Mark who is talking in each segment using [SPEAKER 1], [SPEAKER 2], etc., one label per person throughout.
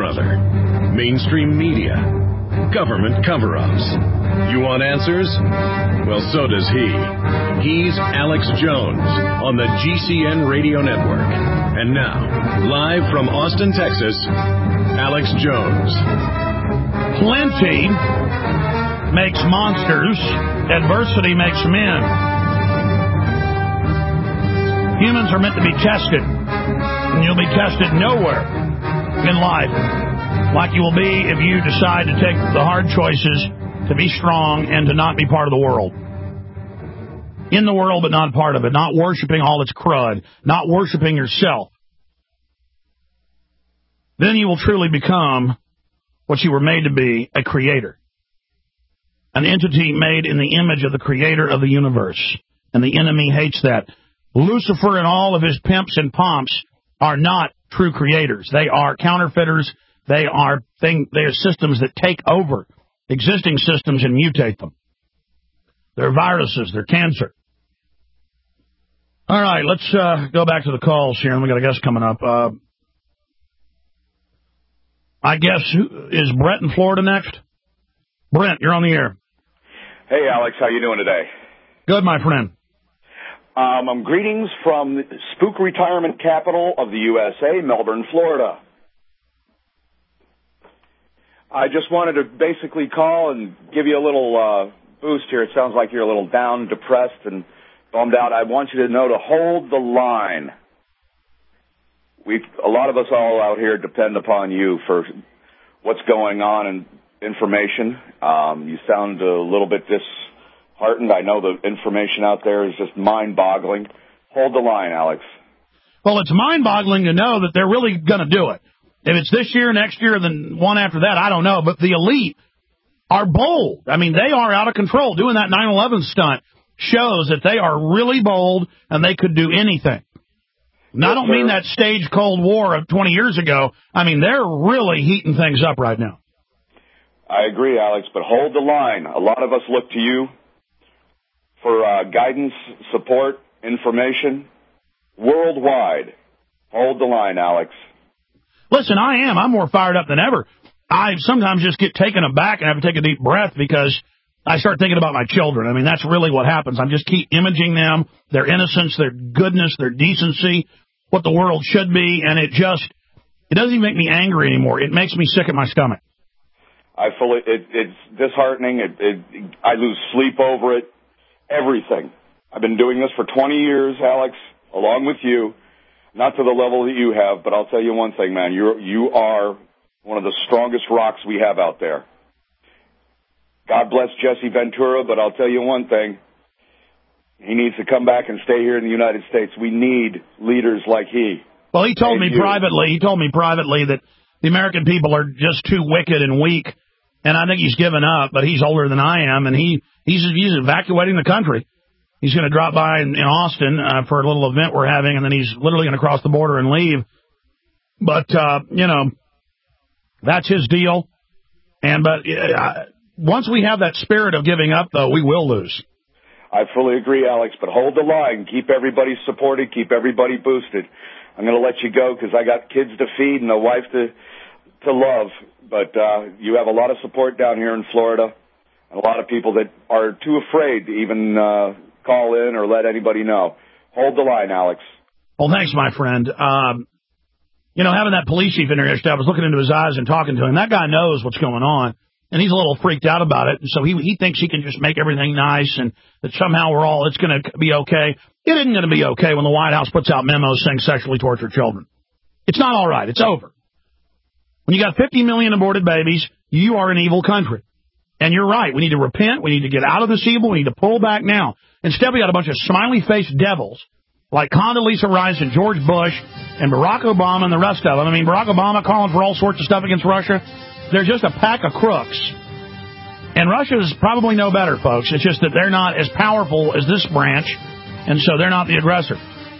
[SPEAKER 1] brother. Mainstream media. Government cover-ups. You want answers? Well, so does he. He's Alex Jones on the GCN Radio Network. And now, live from Austin, Texas, Alex Jones.
[SPEAKER 2] Plenty makes monsters. Adversity makes men. Humans are meant to be tested. And you'll be tested nowhere in life like you will be if you decide to take the hard choices to be strong and to not be part of the world. In the world, but not part of it. Not worshiping all its crud. Not worshiping yourself. Then you will truly become what you were made to be, a creator. An entity made in the image of the creator of the universe. And the enemy hates that. Lucifer and all of his pimps and pomps are not true creators. They are counterfeiters. They are systems that take over existing systems and mutate them. They're viruses. They're cancer. All right, let's go back to the calls here. We got a guest coming up. I guess, is Brent in Florida next? Brent, you're on the air.
[SPEAKER 3] Hey, Alex, how you doing today?
[SPEAKER 2] Good, my friend.
[SPEAKER 3] I'm greetings from Spook Retirement Capital of the USA, Melbourne, Florida. I just wanted to basically call and give you a little boost here. It sounds like you're a little down, depressed, and bummed out. I want you to know to hold the line. A lot of us all out here depend upon you for what's going on and information. You sound a little bit disheartened. I know the information out there is just mind-boggling. Hold the line, Alex.
[SPEAKER 2] Well, it's mind-boggling to know that they're really going to do it. If it's this year, next year, then one after that, I don't know. But the elite are bold. I mean, they are out of control. Doing that 9/11 stunt shows that they are really bold and they could do anything. And I don't mean that staged Cold War of 20 years ago. I mean, they're really heating things up right now.
[SPEAKER 3] I agree, Alex, but hold the line. A lot of us look to you for guidance, support, information worldwide. Hold the line, Alex.
[SPEAKER 2] Listen, I am. I'm more fired up than ever. I sometimes just get taken aback and have to take a deep breath because I start thinking about my children. I mean, that's really what happens. I just keep imaging them, their innocence, their goodness, their decency, what the world should be, and it doesn't even make me angry anymore. It makes me sick at my stomach.
[SPEAKER 3] It's disheartening. I lose sleep over it. Everything. I've been doing this for 20 years, Alex, along with you. Not to the level that you have, but I'll tell you one thing, man. You are one of the strongest rocks we have out there. God bless Jesse Ventura, but I'll tell you one thing. He needs to come back and stay here in the United States. We need leaders like he.
[SPEAKER 2] Well, he told me privately that the American people are just too wicked and weak, and I think he's given up, but he's older than I am, and he's evacuating the country. He's going to drop by in Austin for a little event we're having, and then he's literally going to cross the border and leave. But, that's his deal. But once we have that spirit of giving up, though, we will lose.
[SPEAKER 3] I fully agree, Alex, but hold the line. Keep everybody supported. Keep everybody boosted. I'm going to let you go because I got kids to feed and a wife to love. But you have a lot of support down here in Florida, and a lot of people that are too afraid to even call in or let anybody know. Hold the line, Alex.
[SPEAKER 2] Well, thanks, my friend. Having that police chief in there yesterday, I was looking into his eyes and talking to him. That guy knows what's going on, and he's a little freaked out about it. And so he thinks he can just make everything nice and that somehow it's going to be okay. It isn't going to be okay when the White House puts out memos saying sexually tortured children. It's not all right. It's over. When you got 50 million aborted babies, you are an evil country. And you're right. We need to repent. We need to get out of this evil. We need to pull back now. Instead, we got a bunch of smiley-faced devils like Condoleezza Rice and George Bush and Barack Obama and the rest of them. I mean, Barack Obama calling for all sorts of stuff against Russia. They're just a pack of crooks. And Russia's probably no better, folks. It's just that they're not as powerful as this branch, and so they're not the aggressor.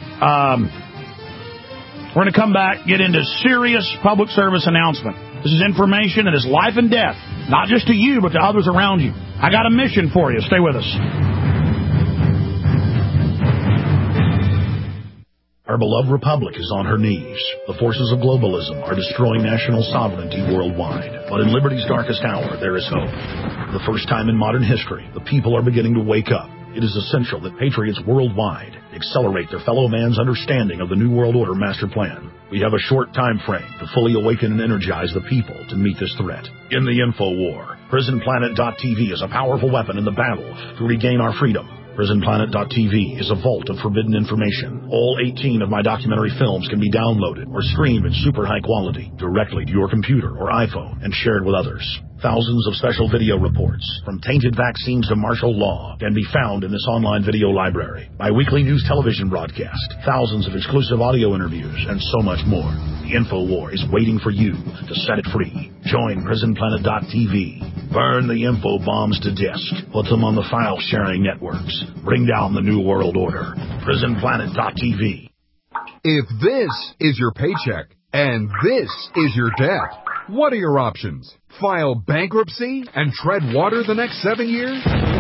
[SPEAKER 2] We're going to come back, get into serious public service announcement. This is information that is life and death, not just to you, but to others around you. I got a mission for you. Stay with us.
[SPEAKER 4] Our beloved republic is on her knees. The forces of globalism are destroying national sovereignty worldwide. But in liberty's darkest hour, there is hope. For the first time in modern history, the people are beginning to wake up. It is essential that patriots worldwide accelerate their fellow man's understanding of the New World Order master plan. We have a short time frame to fully awaken and energize the people to meet this threat. In the info war, PrisonPlanet.tv is a powerful weapon in the battle to regain our freedom. PrisonPlanet.tv is a vault of forbidden information. All 18 of my documentary films can be downloaded or streamed in super high quality directly to your computer or iPhone and shared with others. Thousands of special video reports, from tainted vaccines to martial law, can be found in this online video library. My weekly news television broadcast, thousands of exclusive audio interviews, and so much more. The InfoWar is waiting for you to set it free. Join PrisonPlanet.tv. Burn the info bombs to disk. Put them on the file-sharing networks. Bring down the New World Order. PrisonPlanet.tv.
[SPEAKER 5] If this is your paycheck and this is your debt, what are your options? File bankruptcy and tread water the next 7 years?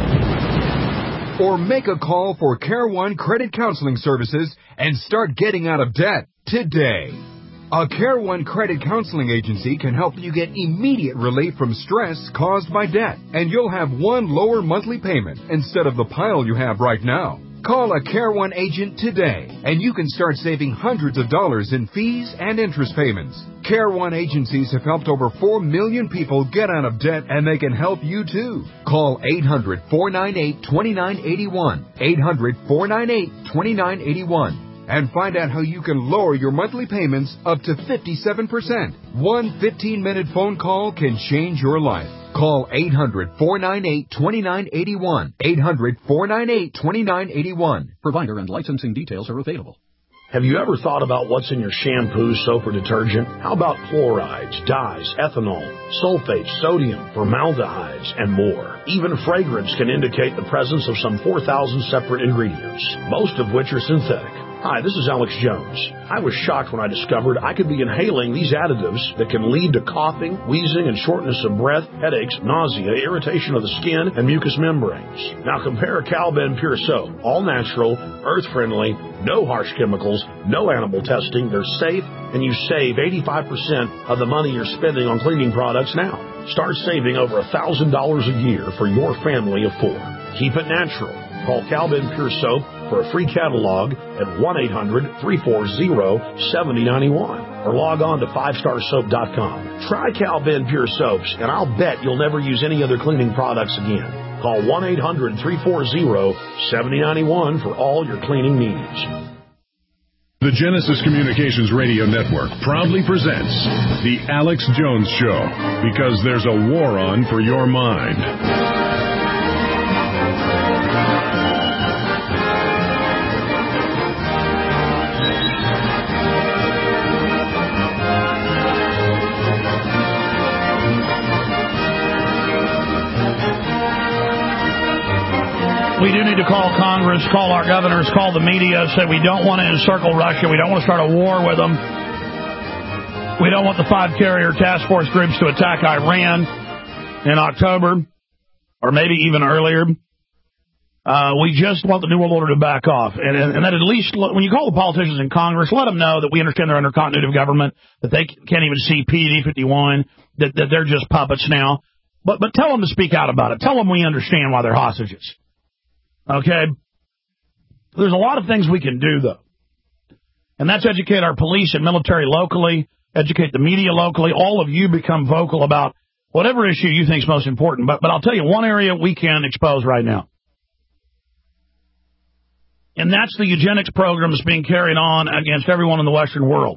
[SPEAKER 5] Or make a call for Care One Credit Counseling Services and start getting out of debt today. A Care One Credit Counseling Agency can help you get immediate relief from stress caused by debt, and you'll have one lower monthly payment instead of the pile you have right now. Call a Care One agent today, and you can start saving hundreds of dollars in fees and interest payments. Care One agencies have helped over 4 million people get out of debt, and they can help you too. Call 800-498-2981, 800-498-2981, and find out how you can lower your monthly payments up to 57%. One 15-minute phone call can change your life. Call 800-498-2981, 800-498-2981.
[SPEAKER 6] Provider and licensing details are available.
[SPEAKER 4] Have you ever thought about what's in your shampoo, soap, or detergent? How about chlorides, dyes, ethanol, sulfates, sodium, formaldehydes, and more? Even fragrance can indicate the presence of some 4,000 separate ingredients, most of which are synthetic. Hi, this is Alex Jones. I was shocked when I discovered I could be inhaling these additives that can lead to coughing, wheezing, and shortness of breath, headaches, nausea, irritation of the skin, and mucous membranes. Now compare Calben Pure Soap. All natural, earth-friendly, no harsh chemicals, no animal testing. They're safe, and you save 85% of the money you're spending on cleaning products now. Start saving over $1,000 a year for your family of 4. Keep it natural. Call Calben Pure Soap for a free catalog at 1-800-340-7091 or log on to 5starsoap.com. Try Calben Pure Soaps, and I'll bet you'll never use any other cleaning products again. Call 1-800-340-7091 for all your cleaning needs.
[SPEAKER 1] The Genesis Communications Radio Network proudly presents The Alex Jones Show, because there's a war on for your mind.
[SPEAKER 2] We do need to call Congress, call our governors, call the media, say we don't want to encircle Russia. We don't want to start a war with them. We don't want the 5-carrier task force groups to attack Iran in October, or maybe even earlier. We just want the New World Order to back off. And that at least, when you call the politicians in Congress, let them know that we understand they're under continuity of government, that they can't even see PD-51, that they're just puppets now. But tell them to speak out about it. Tell them we understand why they're hostages. Okay? There's a lot of things we can do, though. And that's educate our police and military locally, educate the media locally. All of you become vocal about whatever issue you think is most important. But I'll tell you one area we can expose right now. And that's the eugenics program that's being carried on against everyone in the Western world.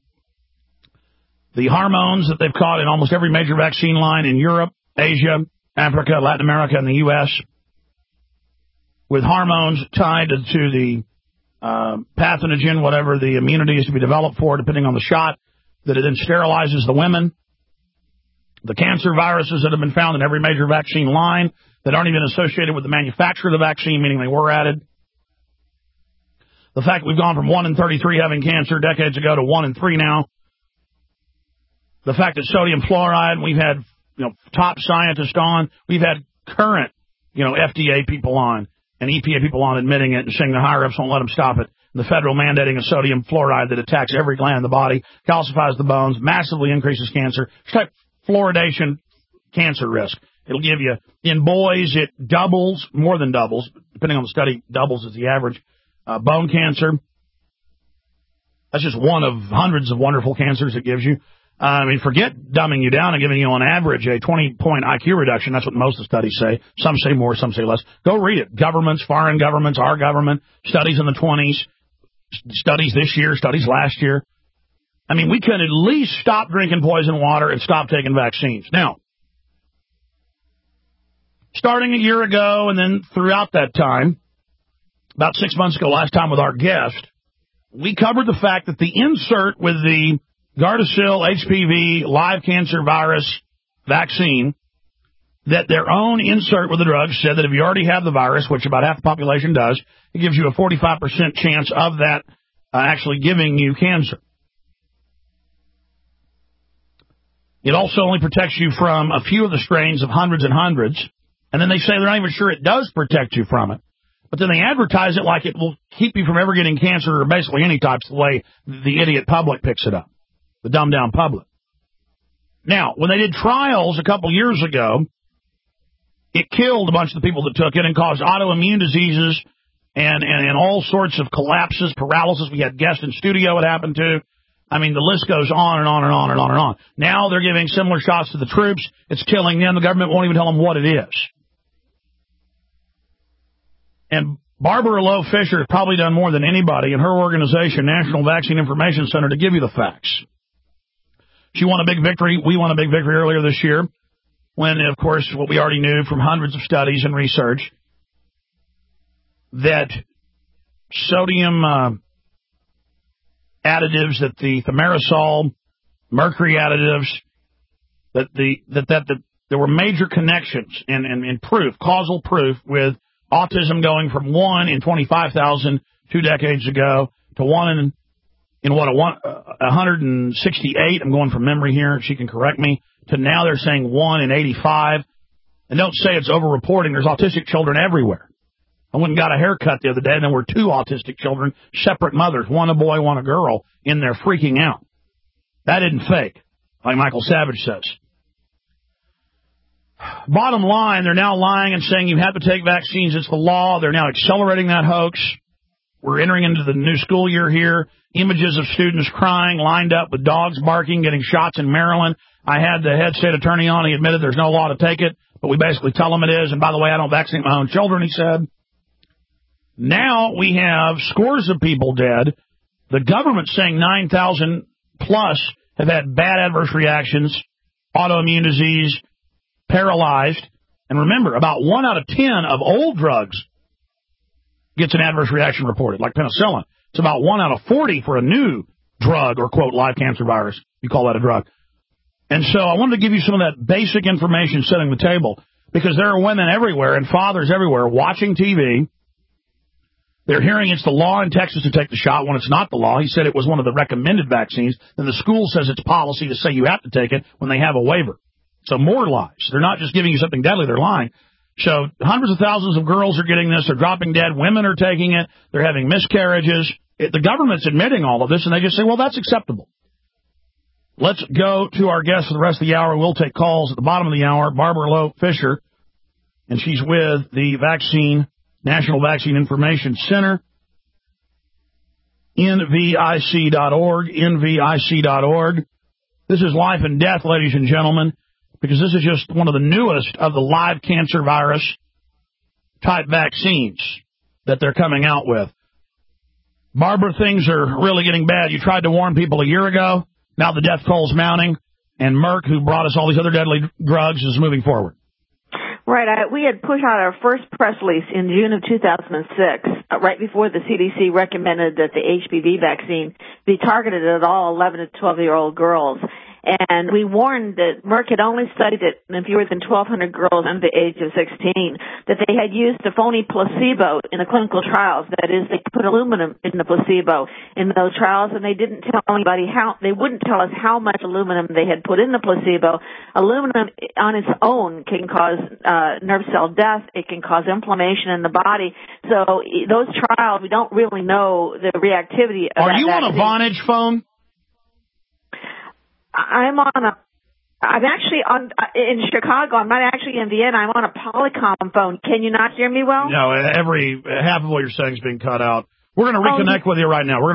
[SPEAKER 2] The hormones that they've caught in almost every major vaccine line in Europe, Asia, Africa, Latin America, and the U.S., with hormones tied to the pathogen, whatever the immunity is to be developed for, depending on the shot, that it then sterilizes the women. The cancer viruses that have been found in every major vaccine line that aren't even associated with the manufacturer of the vaccine, meaning they were added. The fact we've gone from 1 in 33 having cancer decades ago to 1 in 3 now. The fact that sodium fluoride, we've had top scientists on. We've had current FDA people on and EPA people on admitting it and saying the higher-ups won't let them stop it. The federal mandating of sodium fluoride that attacks every gland in the body, calcifies the bones, massively increases cancer. It's type fluoridation cancer risk. It'll give you, in boys, it doubles, more than doubles, depending on the study, doubles is the average, bone cancer. That's just one of hundreds of wonderful cancers it gives you. I mean, forget dumbing you down and giving you on average a 20-point IQ reduction. That's what most of the studies say. Some say more, some say less. Go read it. Governments, foreign governments, our government, studies in the 20s, studies this year, studies last year. I mean, we could at least stop drinking poison water and stop taking vaccines. Now, starting a year ago and then throughout that time, about 6 months ago, last time with our guest, we covered the fact that the insert with the Gardasil HPV live cancer virus vaccine, that their own insert with the drug said that if you already have the virus, which about half the population does, it gives you a 45% chance of that actually giving you cancer. It also only protects you from a few of the strains of hundreds and hundreds, and then they say they're not even sure it does protect you from it. But then they advertise it like it will keep you from ever getting cancer or basically any types the way the idiot public picks it up, the dumbed-down public. Now, when they did trials a couple years ago, it killed a bunch of the people that took it and caused autoimmune diseases and all sorts of collapses, paralysis. We had guests in studio it happened to. I mean, the list goes on and on and on and on and on. Now they're giving similar shots to the troops. It's killing them. The government won't even tell them what it is. And Barbara Lowe Fisher has probably done more than anybody in her organization, National Vaccine Information Center, to give you the facts. She won a big victory. We won a big victory earlier this year when, of course, what we already knew from hundreds of studies and research, that sodium additives, that the thimerosal, mercury additives, that there were major connections and proof, causal proof, with autism going from 1 in 25,000 2 decades ago to 1 in 168. I'm going from memory here. She can correct me. To now they're saying 1 in 85. And don't say it's over-reporting. There's autistic children everywhere. I went and got a haircut the other day, and there were 2 autistic children, separate mothers, one a boy, one a girl, in there freaking out. That isn't fake, like Michael Savage says. Bottom line, they're now lying and saying you have to take vaccines. It's the law. They're now accelerating that hoax. We're entering into the new school year here. Images of students crying, lined up with dogs barking, getting shots in Maryland. I had the head state attorney on. He admitted there's no law to take it, but we basically tell them it is. And by the way, I don't vaccinate my own children, he said. Now we have scores of people dead. The government saying 9,000 plus have had bad adverse reactions, autoimmune disease, paralyzed. And remember, about 1 out of 10 of old drugs gets an adverse reaction reported, like penicillin. It's about 1 out of 40 for a new drug or, quote, live cancer virus. You call that a drug. And so I wanted to give you some of that basic information setting the table, because there are women everywhere and fathers everywhere watching TV. They're hearing it's the law in Texas to take the shot when it's not the law. He said it was one of the recommended vaccines. Then the school says it's policy to say you have to take it when they have a waiver. So more lies. They're not just giving you something deadly. They're lying. So hundreds of thousands of girls are getting this. They're dropping dead. Women are taking it. They're having miscarriages. The government's admitting all of this, and they just say, well, that's acceptable. Let's go to our guest for the rest of the hour. We'll take calls at the bottom of the hour. Barbara Lowe Fisher, and she's with the National Vaccine Information Center, NVIC.org, NVIC.org. This is life and death, ladies and gentlemen, because this is just one of the newest of the live cancer virus type vaccines that they're coming out with. Barbara, things are really getting bad. You tried to warn people a year ago. Now the death toll's mounting, and Merck, who brought us all these other deadly drugs, is moving forward.
[SPEAKER 7] Right. We had put out our first press release in June of 2006, right before the CDC recommended that the HPV vaccine be targeted at all 11 to 12-year-old girls. And we warned that Merck had only studied it in fewer than 1,200 girls under the age of 16, that they had used a phony placebo in the clinical trials. That is, they put aluminum in the placebo in those trials, and they didn't tell anybody they wouldn't tell us how much aluminum they had put in the placebo. Aluminum on its own can cause nerve cell death. It can cause inflammation in the body. So those trials, we don't really know the reactivity of that.
[SPEAKER 2] Are you on a Vonage phone?
[SPEAKER 7] I'm actually in Chicago. I'm not actually in Vienna. I'm on a Polycom phone. Can you not hear me well?
[SPEAKER 2] No, half of what you're saying is being cut out. We're going to reconnect with you right now.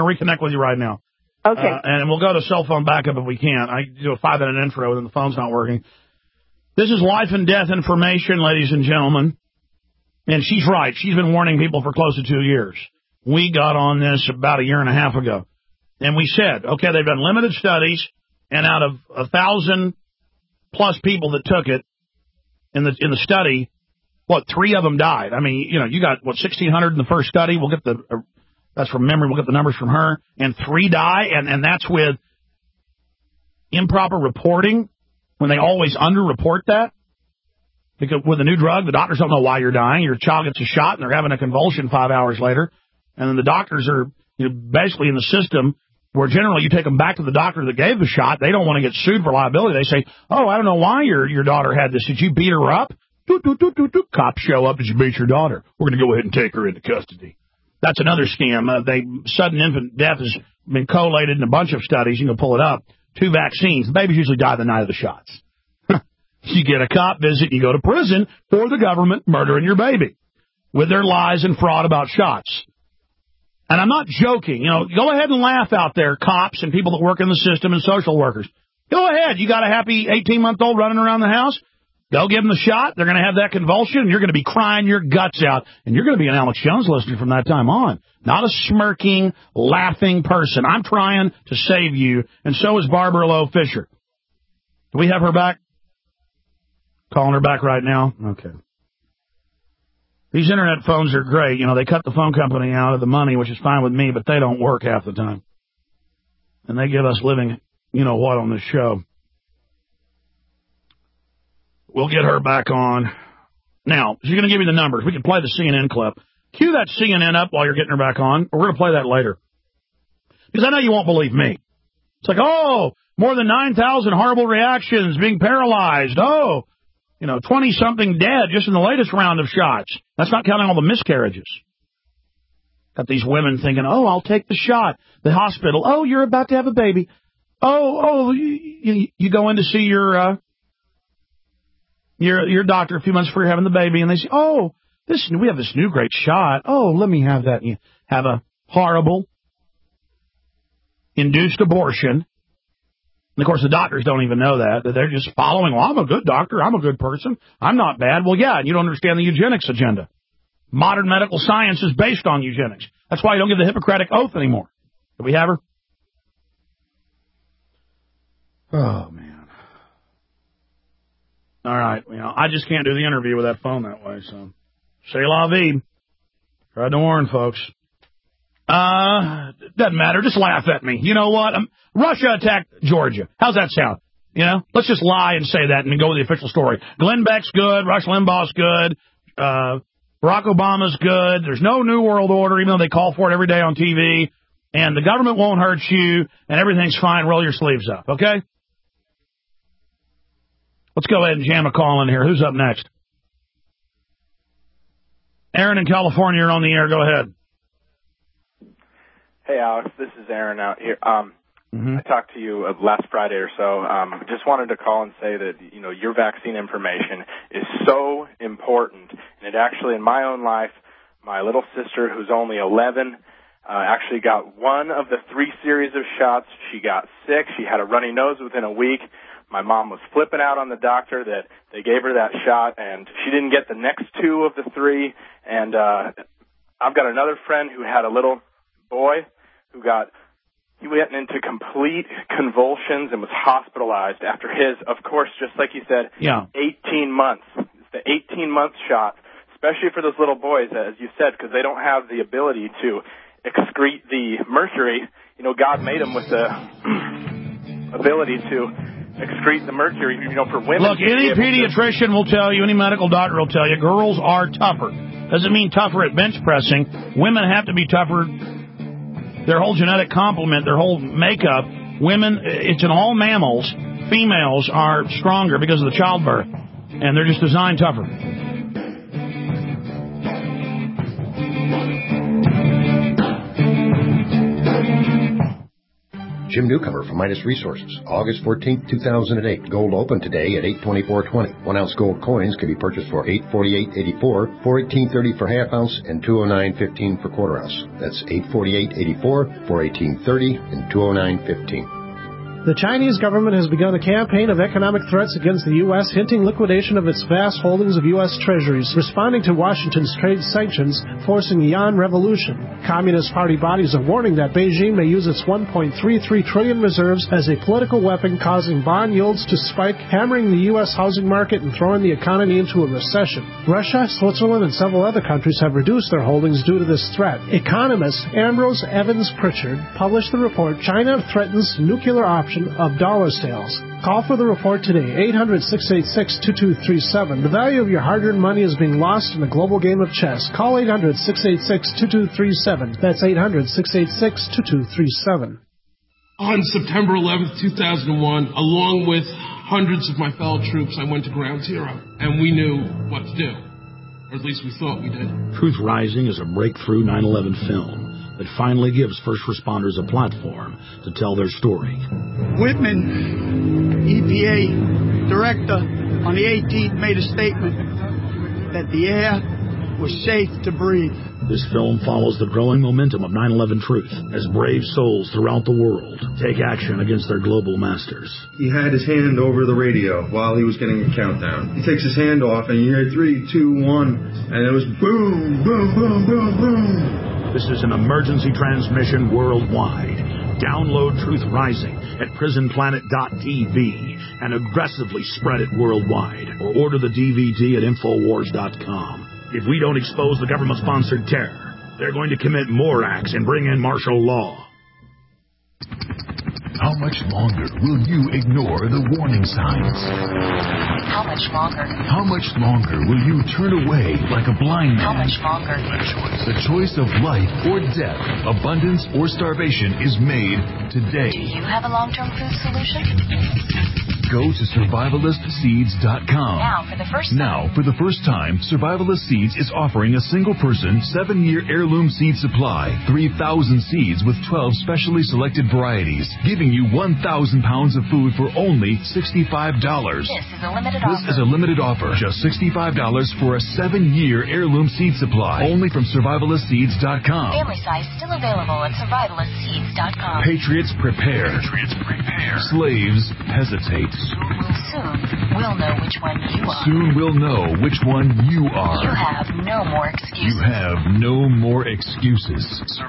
[SPEAKER 2] Okay. And we'll go to cell phone backup if we can. I do a 5-minute intro and the phone's not working. This is life and death information, ladies and gentlemen. And she's right. She's been warning people for close to 2 years. We got on this about a year and a half ago. And we said, okay, they've done limited studies. And out of 1,000 plus people that took it in the study, 3 of them died. I mean, you got 1,600 in the first study. We'll get that's from memory. We'll get the numbers from her. And 3 die, and that's with improper reporting when they always underreport that. Because with a new drug, the doctors don't know why you're dying. Your child gets a shot and they're having a convulsion 5 hours later, and then the doctors are basically in the system. Where generally you take them back to the doctor that gave the shot. They don't want to get sued for liability. They say, oh, I don't know why your daughter had this. Did you beat her up? Cops show up. Did you beat your daughter? We're going to go ahead and take her into custody. That's another scam. Sudden infant death has been collated in a bunch of studies. You can pull it up. 2 vaccines. The babies usually die the night of the shots. You get a cop visit, you go to prison for the government murdering your baby with their lies and fraud about shots. And I'm not joking. Go ahead and laugh out there, cops and people that work in the system and social workers. Go ahead. You got a happy 18-month-old running around the house? Go give them the shot. They're going to have that convulsion, and you're going to be crying your guts out. And you're going to be an Alex Jones listener from that time on. Not a smirking, laughing person. I'm trying to save you, and so is Barbara Lowe Fisher. Do we have her back? Calling her back right now? Okay. These internet phones are great. They cut the phone company out of the money, which is fine with me, but they don't work half the time. And they get us living, what, on this show. We'll get her back on. Now, she's going to give you the numbers. We can play the CNN clip. Cue that CNN up while you're getting her back on, or we're going to play that later. Because I know you won't believe me. It's like, more than 9,000 horrible reactions, being paralyzed. 20-something dead just in the latest round of shots. That's not counting all the miscarriages. Got these women thinking, I'll take the shot. The hospital, you're about to have a baby. You go in to see your doctor a few months before you're having the baby, and they say, we have this new great shot. Let me have that. And you have a horrible induced abortion. And, of course, the doctors don't even know that they're just following, I'm a good doctor, I'm a good person, I'm not bad. Well, yeah, and you don't understand the eugenics agenda. Modern medical science is based on eugenics. That's why you don't give the Hippocratic Oath anymore. Do we have her? Oh, man. All right, I just can't do the interview with that phone that way, so c'est la vie. Tried to warn folks. Doesn't matter. Just laugh at me. You know what? Russia attacked Georgia. How's that sound? Let's just lie and say that and go with the official story. Glenn Beck's good. Rush Limbaugh's good. Barack Obama's good. There's no New World Order, even though they call for it every day on TV. And the government won't hurt you, and everything's fine. Roll your sleeves up, okay? Let's go ahead and jam a call in here. Who's up next? Aaron in California, you're on the air. Go ahead.
[SPEAKER 8] Hey, Alex, this is Aaron out here. I talked to you last Friday or so. Just wanted to call and say that, your vaccine information is so important. And it actually, in my own life, my little sister, who's only 11, actually got one of the 3 series of shots. She got sick. She had a runny nose within a week. My mom was flipping out on the doctor that they gave her that shot, and she didn't get the next 2 of the 3. And I've got another friend who had a little boy he went into complete convulsions and was hospitalized after his, of course, just like you said, 18 months. It's the 18-month shot, especially for those little boys, as you said, because they don't have the ability to excrete the mercury. God made them with the ability to excrete the mercury, for women.
[SPEAKER 2] Look, any pediatrician will tell you, any medical doctor will tell you, girls are tougher. Doesn't mean tougher at bench pressing. Women have to be tougher. Their whole genetic complement, their whole makeup, women, it's in all mammals. Females are stronger because of the childbirth, and they're just designed tougher.
[SPEAKER 9] Jim Newcomer from Midas Resources, August 14th, 2008. Gold open today at $824.20. 1 ounce gold coins can be purchased for $848.84, $418.30 for half ounce, and $209.15 for quarter ounce. That's $848.84, $418.30, and $209.15.
[SPEAKER 10] The Chinese government has begun a campaign of economic threats against the U.S., hinting liquidation of its vast holdings of U.S. treasuries, responding to Washington's trade sanctions, forcing the yuan revolution. Communist Party bodies are warning that Beijing may use its $1.33 trillion reserves as a political weapon, causing bond yields to spike, hammering the U.S. housing market and throwing the economy into a recession. Russia, Switzerland, and several other countries have reduced their holdings due to this threat. Economist Ambrose Evans Pritchard published the report, China Threatens Nuclear Option of Dollar Sales. Call for the report today, 800-686-2237. The value of your hard-earned money is being lost in a global game of chess. Call 800-686-2237. That's 800-686-2237.
[SPEAKER 11] On September 11th, 2001, along with hundreds of my fellow troops, I went to Ground Zero, and we knew what to do. Or at least we thought we did.
[SPEAKER 4] Truth Rising is a breakthrough 9/11 film that finally gives first responders a platform to tell their story.
[SPEAKER 12] Whitman, EPA director, on the 18th made a statement that the air was safe to breathe.
[SPEAKER 4] This film follows the growing momentum of 9/11 truth as brave souls throughout the world take action against their global masters.
[SPEAKER 13] He had his hand over the radio while he was getting a countdown. He takes his hand off and you hear 3, 2, 1, and it was boom, boom, boom, boom, boom.
[SPEAKER 4] This is an emergency transmission worldwide. Download Truth Rising at prisonplanet.tv and aggressively spread it worldwide, or order the DVD at Infowars.com. If we don't expose the government-sponsored terror, they're going to commit more acts and bring in martial law.
[SPEAKER 14] How much longer will you ignore the warning signs?
[SPEAKER 15] How much longer?
[SPEAKER 14] How much longer will you turn away like a blind man?
[SPEAKER 15] How much longer?
[SPEAKER 14] The choice of life or death, abundance or starvation is made today.
[SPEAKER 15] Do you have a long-term food solution?
[SPEAKER 14] Go to survivalistseeds.com.
[SPEAKER 15] Now, for the first time,
[SPEAKER 14] Survivalist Seeds is offering a single-person 7-year heirloom seed supply, 3,000 seeds with 12 specially selected varieties, giving you 1,000 pounds of food for only $65.
[SPEAKER 15] This is a limited offer.
[SPEAKER 14] Just $65 for a 7-year heirloom seed supply, only from survivalistseeds.com.
[SPEAKER 15] Family size still available at survivalistseeds.com.
[SPEAKER 14] Patriots prepare. Slaves hesitate.
[SPEAKER 15] Soon we'll know which one you are.
[SPEAKER 14] Soon we'll know which one you are.
[SPEAKER 15] You have no more excuses.
[SPEAKER 14] You have no more excuses.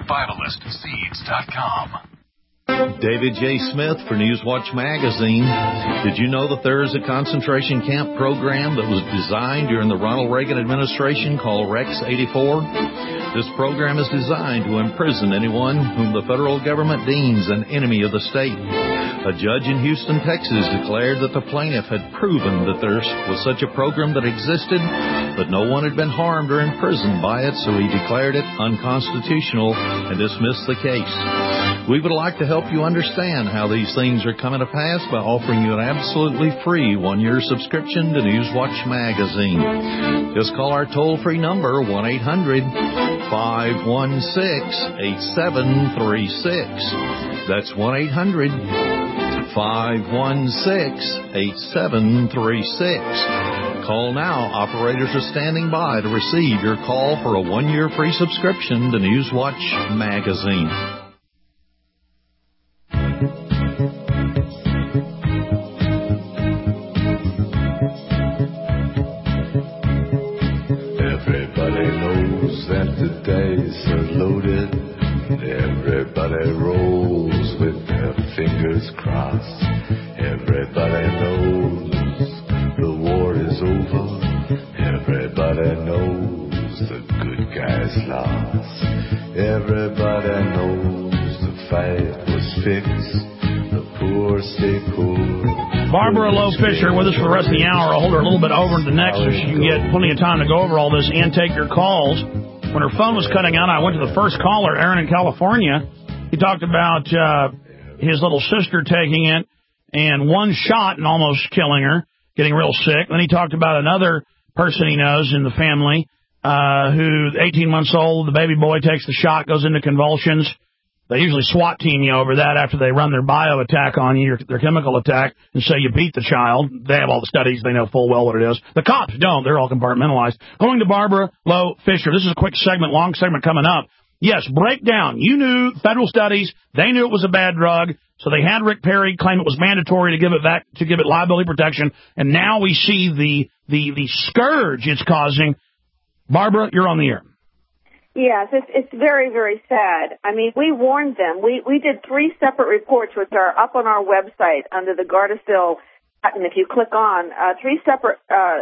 [SPEAKER 14] Survivalistseeds.com.
[SPEAKER 16] David J. Smith for Newswatch Magazine. Did you know that there is a concentration camp program that was designed during the Ronald Reagan administration called Rex 84? This program is designed to imprison anyone whom the federal government deems an enemy of the state. A judge in Houston, Texas, declared that the plaintiff had proven that there was such a program that existed, but no one had been harmed or imprisoned by it, so he declared it unconstitutional and dismissed the case. We would like to help you understand how these things are coming to pass by offering you an absolutely free 1-year subscription to Newswatch Magazine. Just call our toll-free number, 1-800-516-8736. That's 1-800-516-8736. Call now. Operators are standing by to receive your call for a 1-year free subscription to Newswatch Magazine.
[SPEAKER 17] Everybody knows that the dice are loaded. Everybody rolls with their fingers crossed. Everybody knows the war is over. Everybody knows the good guys lost. Everybody knows the fight was fixed. The poor stay poor.
[SPEAKER 2] Barbara Lowe Fisher with us for the rest of the hour. I'll hold her a little bit over into the next so she can get plenty of time to go over all this and take your calls. When her phone was cutting out, I went to the first caller, Aaron in California. He talked about his little sister taking it and one shot and almost killing her, getting real sick. Then he talked about another person he knows in the family who, 18 months old, the baby boy takes the shot, goes into convulsions. They usually SWAT team you over that after they run their bio attack on you, their chemical attack, and say you beat the child. They have all the studies. They know full well what it is. The cops don't. They're all compartmentalized. Going to Barbara Lowe Fisher. This is a quick segment, long segment coming up. Yes, breakdown. You knew federal studies. They knew it was a bad drug. So they had Rick Perry claim it was mandatory to give it back, to give it liability protection. And now we see the scourge it's causing. Barbara, you're on the air.
[SPEAKER 7] Yes, it's very, very sad. I mean, we warned them. We did 3 separate reports, which are up on our website under the Gardasil button. If you click on 3 separate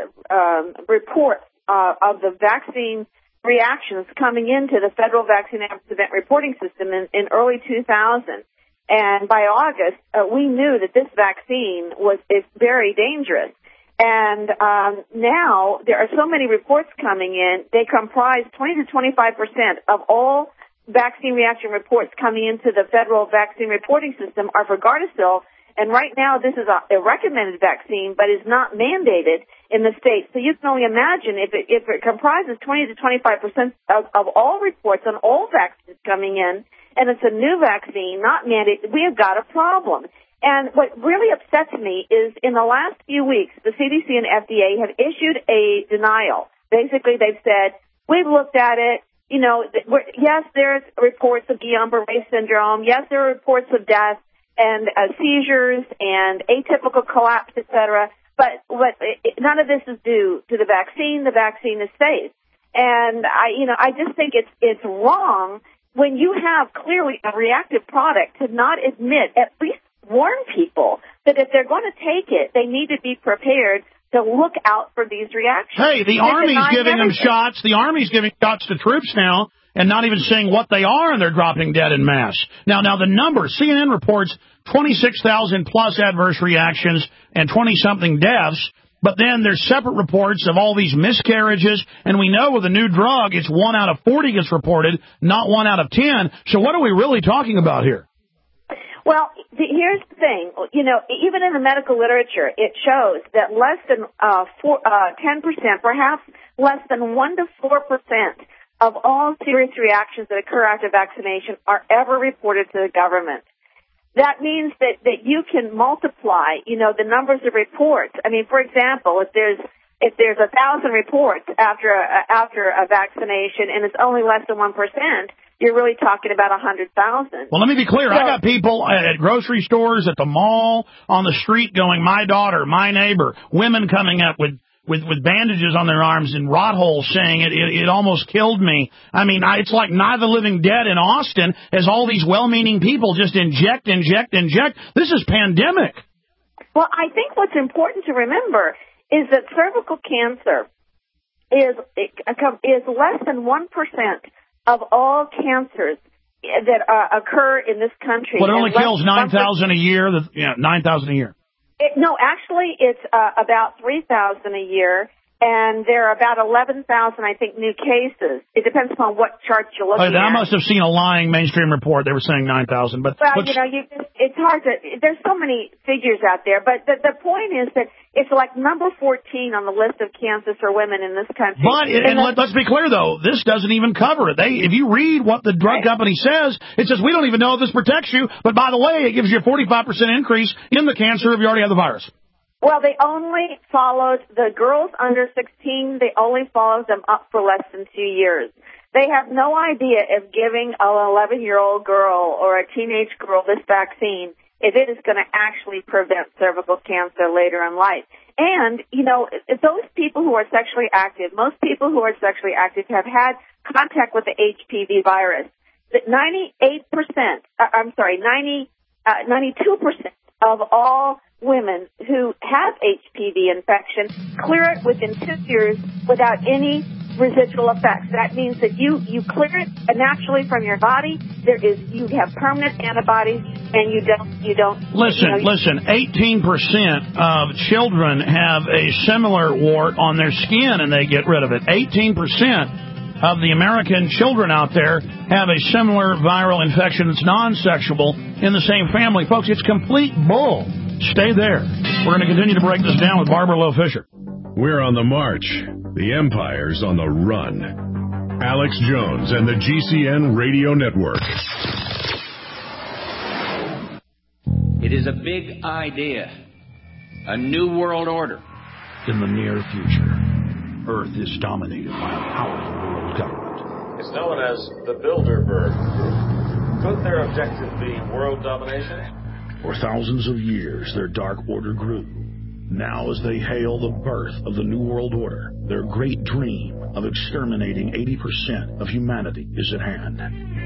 [SPEAKER 7] reports of the vaccine reactions coming into the federal vaccine adverse event reporting system in early 2000. And by August, we knew that this vaccine is very dangerous. And now there are so many reports coming in. They comprise 20 to 25% of all vaccine reaction reports coming into the federal vaccine reporting system are for Gardasil. And right now this is a recommended vaccine, but is not mandated in the states. So you can only imagine if it comprises 20 to 25% of all reports on all vaccines coming in, and it's a new vaccine, not mandated, we have got a problem. And what really upsets me is in the last few weeks, the CDC and FDA have issued a denial. Basically, they've said, we've looked at it. You know, yes, there's reports of Guillain-Barré syndrome. Yes, there are reports of death and seizures and atypical collapse, et cetera. But none of this is due to the vaccine. The vaccine is safe. And I just think it's wrong when you have clearly a reactive product to not admit, at least warn people that if they're going to take it, they need to be prepared to look out for these reactions.
[SPEAKER 2] Hey, the Army's giving them shots. The Army's giving shots to troops now and not even saying what they are, and they're dropping dead in mass. Now the numbers, CNN reports 26,000 plus adverse reactions and 20-something deaths, but then there's separate reports of all these miscarriages, and we know with a new drug, it's 1 out of 40 gets reported, not 1 out of 10. So what are we really talking about here?
[SPEAKER 7] Well, here's the thing. You know, even in the medical literature, it shows that less than 10%, perhaps less than 1 to 4% of all serious reactions that occur after vaccination are ever reported to the government. That means that you can multiply, the numbers of reports. I mean, for example, if there's 1,000 reports after a vaccination and it's only less than 1%, you're really talking about 100,000.
[SPEAKER 2] Well, let me be clear. I got people at grocery stores, at the mall, on the street going, my daughter, my neighbor, women coming up with bandages on their arms and rot holes saying it almost killed me. I mean, it's like Night of the Living Dead in Austin as all these well-meaning people just inject. This is pandemic.
[SPEAKER 7] Well, I think what's important to remember is that cervical cancer is less than 1% of all cancers that occur in this country.
[SPEAKER 2] Well, it only kills 9,000 a year. 9,000 a year.
[SPEAKER 7] No, actually, it's about 3,000 a year, and there are about 11,000, I think, new cases. It depends upon what chart you're looking at.
[SPEAKER 2] I must have seen a lying mainstream report. They were saying 9,000. But
[SPEAKER 7] it's hard to. There's so many figures out there, but the point is that it's like number 14 on the list of cancers for women in this country.
[SPEAKER 2] But let's be clear, though, this doesn't even cover it. If you read what the drug company says, it says we don't even know if this protects you. But by the way, it gives you a 45% increase in the cancer if you already have the virus.
[SPEAKER 7] Well, they only followed the girls under 16. They only followed them up for less than 2 years. They have no idea if giving an 11-year-old girl or a teenage girl this vaccine, if it is going to actually prevent cervical cancer later in life. And, those people who are sexually active, most people who are sexually active have had contact with the HPV virus. 92% of all women who have HPV infection clear it within 2 years without any residual effects. That means that you clear it naturally from your body. You have permanent antibodies, and you don't.
[SPEAKER 2] Listen. 18% of children have a similar wart on their skin, and they get rid of it. 18% of the American children out there have a similar viral infection that's non-sexual in the same family. Folks, it's complete bull. Stay there. We're going to continue to break this down with Barbara Loe Fisher.
[SPEAKER 1] We're on the march. The empire's on the run. Alex Jones and the GCN Radio Network.
[SPEAKER 18] It is a big idea. A new world order.
[SPEAKER 4] In the near future, Earth is dominated by a powerful world government.
[SPEAKER 19] It's known as the Bilderberg Group. Could their objective be world domination?
[SPEAKER 4] For thousands of years, their dark order grew. Now, as they hail the birth of the New World Order, their great dream of exterminating 80% of humanity is at hand.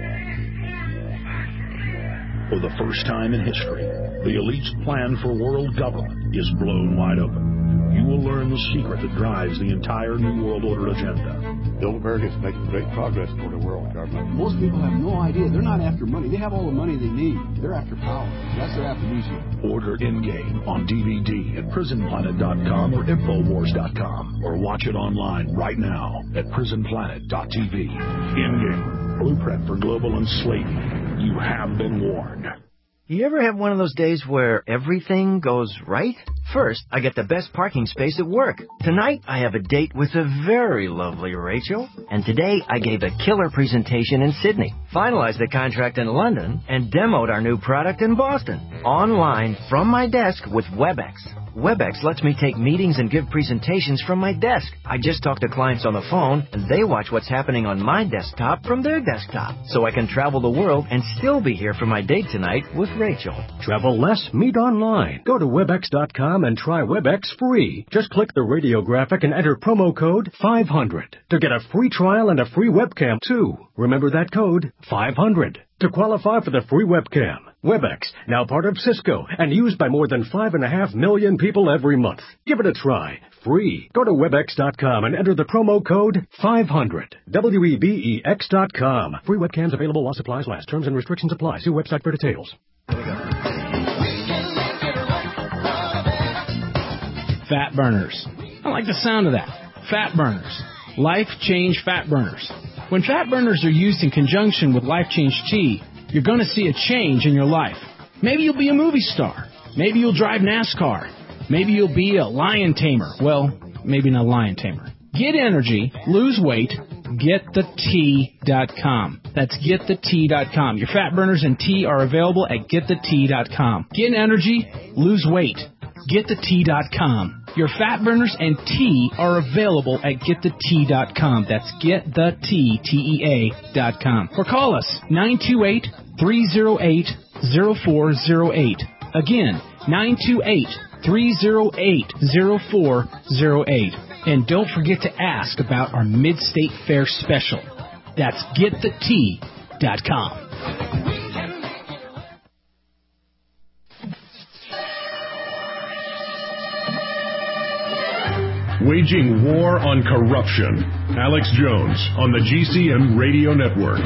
[SPEAKER 4] For the first time in history, the elite's plan for world government is blown wide open. You will learn the secret that drives the entire New World Order agenda.
[SPEAKER 20] Bilderberg is making great progress toward a world government. Most people have no idea. They're not after money. They have all the money they need. They're after power. That's their aphrodisiac.
[SPEAKER 4] Order Endgame on DVD at prisonplanet.com or Infowars.com, or watch it online right now at prisonplanet.tv. Endgame, blueprint for global enslavement. You have been warned.
[SPEAKER 21] You ever have one of those days where everything goes right? First, I get the best parking space at work. Tonight, I have a date with the very lovely Rachel. And today, I gave a killer presentation in Sydney, finalized the contract in London, and demoed our new product in Boston. Online, from my desk with WebEx. WebEx lets me take meetings and give presentations from my desk. I just talk to clients on the phone, and they watch what's happening on my desktop from their desktop. So I can travel the world and still be here for my date tonight with Rachel.
[SPEAKER 22] Travel less, meet online. Go to WebEx.com and try WebEx free. Just click the radio graphic and enter promo code 500 to get a free trial and a free webcam, too. Remember that code, 500, to qualify for the free webcam. WebEx, now part of Cisco, and used by more than 5.5 million people every month. Give it a try. Free. Go to WebEx.com and enter the promo code 500. WEBEX.com. Free webcams available while supplies last. Terms and restrictions apply. See website for details.
[SPEAKER 23] Fat burners. I like the sound of that. Fat burners. Life Change Fat Burners. When fat burners are used in conjunction with Life Change Tea, you're going to see a change in your life. Maybe you'll be a movie star. Maybe you'll drive NASCAR. Maybe you'll be a lion tamer. Well, maybe not a lion tamer. Get energy, lose weight, getthetea.com. That's getthetea.com. Your fat burners and tea are available at getthetea.com. Get energy, lose weight, getthetea.com. Your fat burners and tea are available at getthetea.com. That's getthetea.com. Or call us 928-308-0408. Again, 928-308-0408. And don't forget to ask about our Mid-State Fair special. That's getthetea.com.
[SPEAKER 1] Waging war on corruption. Alex Jones on the GCN Radio Network.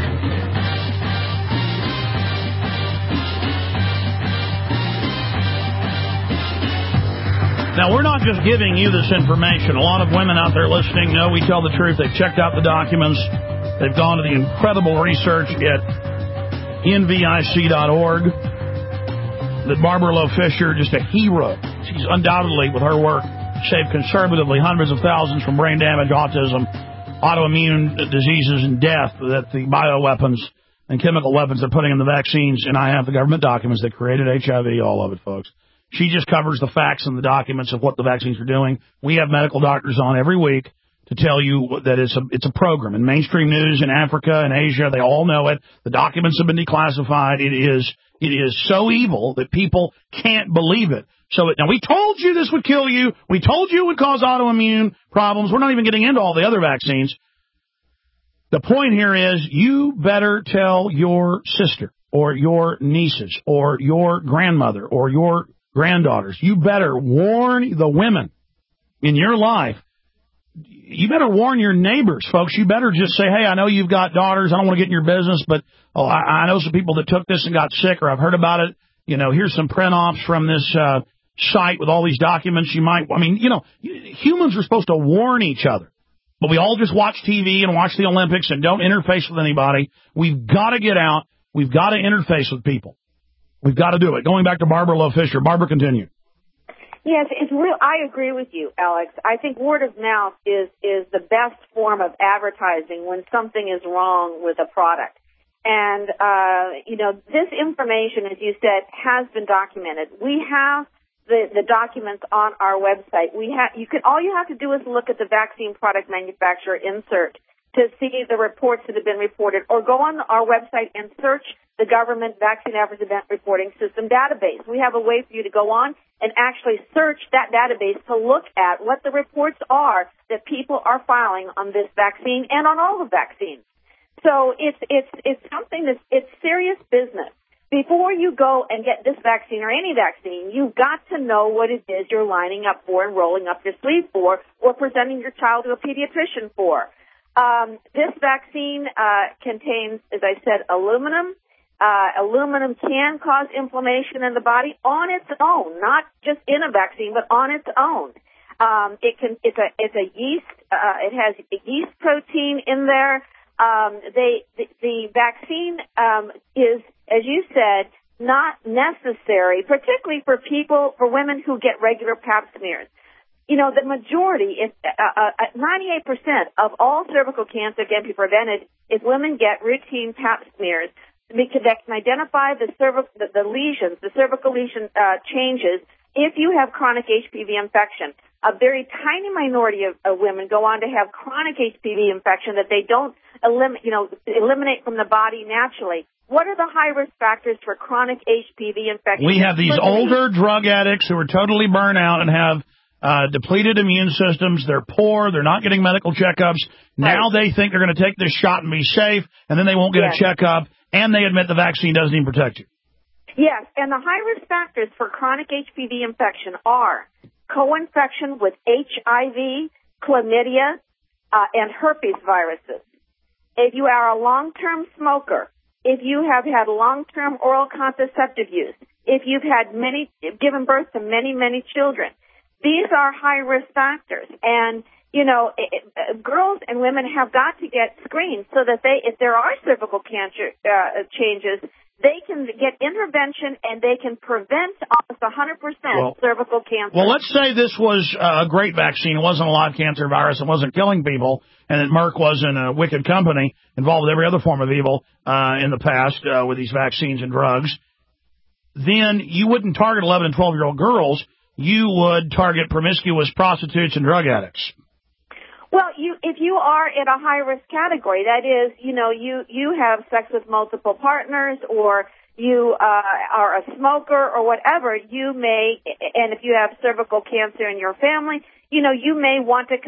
[SPEAKER 2] Now, we're not just giving you this information. A lot of women out there listening know we tell the truth. They've checked out the documents. They've gone to the incredible research at nvic.org. That Barbara Loe Fisher, just a hero. She's undoubtedly, with her work, saved conservatively hundreds of thousands from brain damage, autism, autoimmune diseases, and death that the bioweapons and chemical weapons they're putting in the vaccines, and I have the government documents that created HIV, all of it, folks. She just covers the facts and the documents of what the vaccines are doing. We have medical doctors on every week to tell you that it's a program. In mainstream news in Africa and Asia, they all know it. The documents have been declassified. It is so evil that people can't believe it. So now, we told you this would kill you. We told you it would cause autoimmune problems. We're not even getting into all the other vaccines. The point here is you better tell your sister or your nieces or your grandmother or your granddaughters. You better warn the women in your life you better warn your neighbors, folks. You better just say, hey, I know you've got daughters. I don't want to get in your business, but I know some people that took this and got sick, or I've heard about it. You know, here's some print-offs from this site with all these documents. Humans are supposed to warn each other. But we all just watch TV and watch the Olympics and don't interface with anybody. We've got to get out. We've got to interface with people. We've got to do it. Going back to Barbara Lowe Fisher. Barbara, continue.
[SPEAKER 7] Yes, it's real. I agree with you, Alex. I think word of mouth is the best form of advertising when something is wrong with a product. And, this information, as you said, has been documented. We have the documents on our website. All you have to do is look at the vaccine product manufacturer insert to see the reports that have been reported, or go on our website and search the government Vaccine Adverse Event Reporting System database. We have a way for you to go on and actually search that database to look at what the reports are that people are filing on this vaccine and on all the vaccines. So it's something it's serious business. Before you go and get this vaccine or any vaccine, you've got to know what it is you're lining up for and rolling up your sleeve for, or presenting your child to a pediatrician for. This vaccine contains, as I said, aluminum. Aluminum can cause inflammation in the body on its own, not just in a vaccine, but on its own. It's a yeast. It has a yeast protein in there. The vaccine is, as you said, not necessary, particularly for women who get regular Pap smears. You know, the majority, 98% of all cervical cancer can be prevented if women get routine Pap smears that can identify the lesions, the cervical lesion changes if you have chronic HPV infection. A very tiny minority of women go on to have chronic HPV infection that they don't eliminate from the body naturally. What are the high-risk factors for chronic HPV infection?
[SPEAKER 2] We have these older drug addicts who are totally burnt out and have depleted immune systems. They're poor. They're not getting medical checkups. Now they think they're going to take this shot and be safe, and then they won't get a checkup, and they admit the vaccine doesn't even protect you.
[SPEAKER 7] Yes, and the high-risk factors for chronic HPV infection are co-infection with HIV, chlamydia, and herpes viruses. If you are a long-term smoker, if you have had long-term oral contraceptive use, if you've had given birth to many, many children, these are high-risk factors. And, girls and women have got to get screened so that if there are cervical cancer changes, they can get intervention and they can prevent almost 100% cervical cancer.
[SPEAKER 2] Well, let's say this was a great vaccine. It wasn't a live cancer virus. It wasn't killing people. And that Merck wasn't a wicked company involved with every other form of evil in the past with these vaccines and drugs. Then you wouldn't target 11 and 12-year-old girls. You would target promiscuous prostitutes and drug addicts.
[SPEAKER 7] Well, if you are in a high-risk category, that is, you have sex with multiple partners, or you are a smoker or whatever, you may, and if you have cervical cancer in your family, you may want to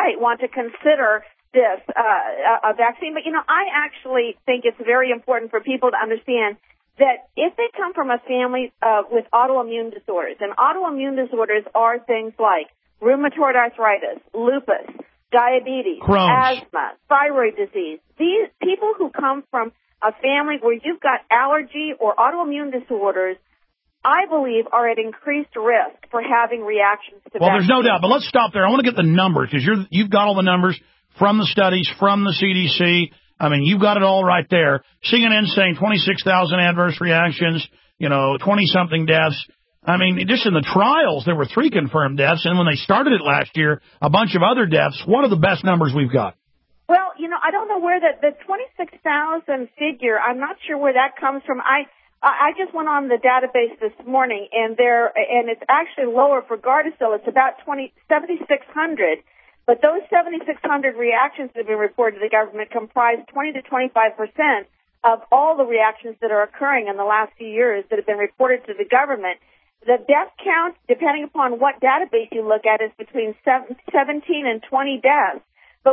[SPEAKER 7] consider this a vaccine. But, I actually think it's very important for people to understand that if they come from a family with autoimmune disorders, and autoimmune disorders are things like rheumatoid arthritis, lupus, diabetes,
[SPEAKER 2] Crohn's,
[SPEAKER 7] asthma, thyroid disease. These people who come from a family where you've got allergy or autoimmune disorders, I believe, are at increased risk for having reactions to vaccines.
[SPEAKER 2] Well, there's no doubt, but let's stop there. I want to get the numbers, because you've got all the numbers from the studies, from the CDC. I mean, you've got it all right there. CNN saying 26,000 adverse reactions, 20-something deaths. I mean, just in the trials, there were 3 confirmed deaths, and when they started it last year, a bunch of other deaths. What are the best numbers we've got?
[SPEAKER 7] Well, I don't know where the 26,000 figure, I'm not sure where that comes from. I just went on the database this morning, and it's actually lower for Gardasil. It's about 7,600, but those 7,600 reactions that have been reported to the government comprise 20 to 25% of all the reactions that are occurring in the last few years that have been reported to the government. The death count, depending upon what database you look at, is between 17 and 20 deaths. But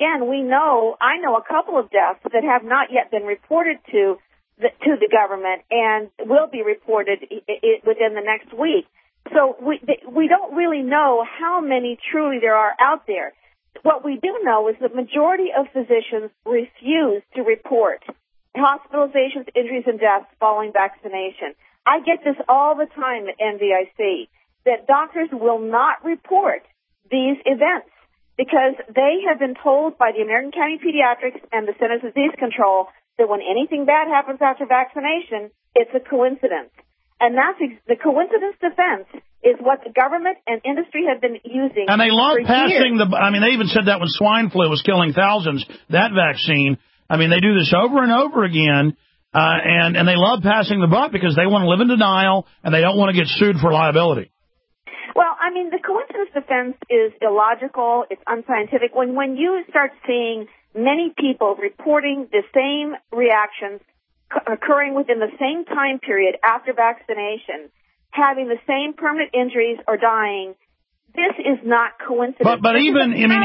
[SPEAKER 7] I know a couple of deaths that have not yet been reported to the government and will be reported within the next week. So we don't really know how many truly there are out there.
[SPEAKER 3] what we do know is the majority of physicians refuse to report hospitalizations, injuries, and deaths following vaccination. I get this all the time at NVIC, that doctors will not report these events because they have been told by the American Academy of Pediatrics and the Centers for Disease Control that when anything bad happens after vaccination, it's a coincidence. And that's the coincidence defense is what the government and industry have been using.
[SPEAKER 2] And they love passing
[SPEAKER 3] years.
[SPEAKER 2] they even said that when swine flu was killing thousands, that vaccine. I mean, they do this over and over again, and they love passing the buck because they want to live in denial and they don't want to get sued for liability.
[SPEAKER 3] Well, I mean, the coincidence defense is illogical. It's unscientific. When you start seeing many people reporting the same reactions occurring within the same time period after vaccination, having the same permanent injuries or dying, this is not coincidence.
[SPEAKER 2] But we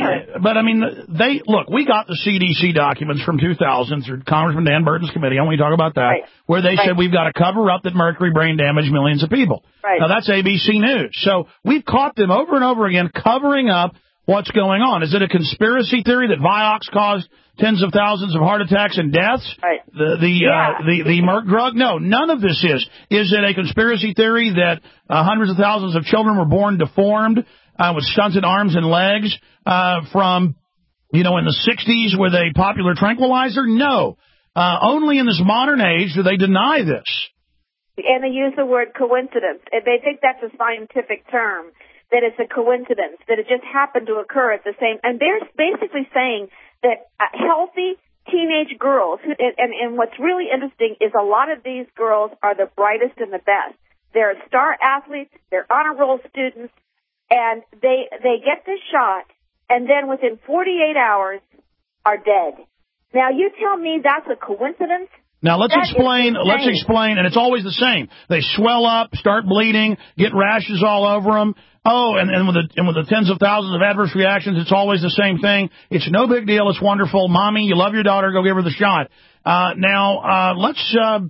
[SPEAKER 2] got the CDC documents from 2000 through Congressman Dan Burton's committee. I want to talk about that, right, where they said we've got to cover up that mercury brain damaged millions of people.
[SPEAKER 3] Right.
[SPEAKER 2] Now that's ABC News. So we've caught them over and over again covering up what's going on. Is it a conspiracy theory that Vioxx caused tens of thousands of heart attacks and deaths?
[SPEAKER 3] Right.
[SPEAKER 2] The Merck drug? No, none of this is. Is it a conspiracy theory that hundreds of thousands of children were born deformed with stunted arms and legs from, in the 60s with a popular tranquilizer? No. Only in this modern age do they deny this.
[SPEAKER 3] And they use the word coincidence. And they think that's a scientific term, that it's a coincidence, that it just happened to occur at the same. And they're basically saying that healthy teenage girls, and what's really interesting is a lot of these girls are the brightest and the best. They're star athletes, they're honor roll students, and they get this shot, and then within 48 hours are dead. Now, you tell me that's a coincidence?
[SPEAKER 2] Now, let's explain, and it's always the same. They swell up, start bleeding, get rashes all over them. Oh, and with the tens of thousands of adverse reactions, it's always the same thing. It's no big deal. It's wonderful. Mommy, you love your daughter. Go give her the shot. Let's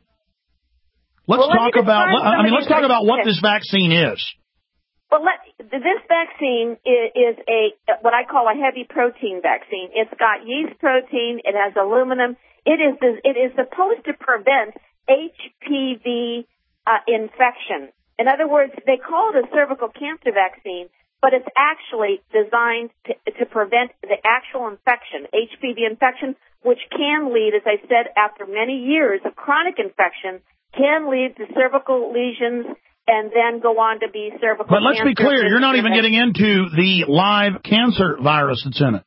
[SPEAKER 2] talk about what this vaccine is.
[SPEAKER 3] Well, this vaccine is what I call a heavy protein vaccine. It's got yeast protein. It has aluminum. It is supposed to prevent HPV infection. In other words, they call it a cervical cancer vaccine, but it's actually designed to prevent the actual infection, HPV infection, which can lead, as I said, after many years of chronic infection, can lead to cervical lesions and then go on to be cervical cancer.
[SPEAKER 2] But let's be clear, you're not even getting into the live cancer virus that's in it.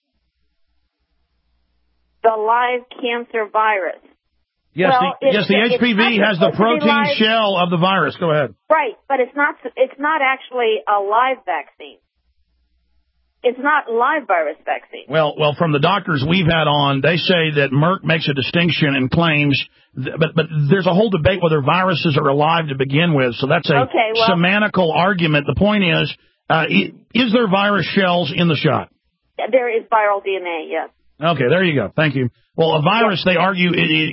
[SPEAKER 3] The live cancer virus.
[SPEAKER 2] Yes, the HPV has the protein shell of the virus. Go ahead.
[SPEAKER 3] Right, but it's not actually a live vaccine. It's not a live virus vaccine.
[SPEAKER 2] Well, from the doctors we've had on, they say that Merck makes a distinction and claims, but there's a whole debate whether viruses are alive to begin with, so that's a semantical argument. The point is there virus shells in the shot?
[SPEAKER 3] There is viral DNA, yes.
[SPEAKER 2] Okay, there you go. Thank you. Well, a virus, they argue,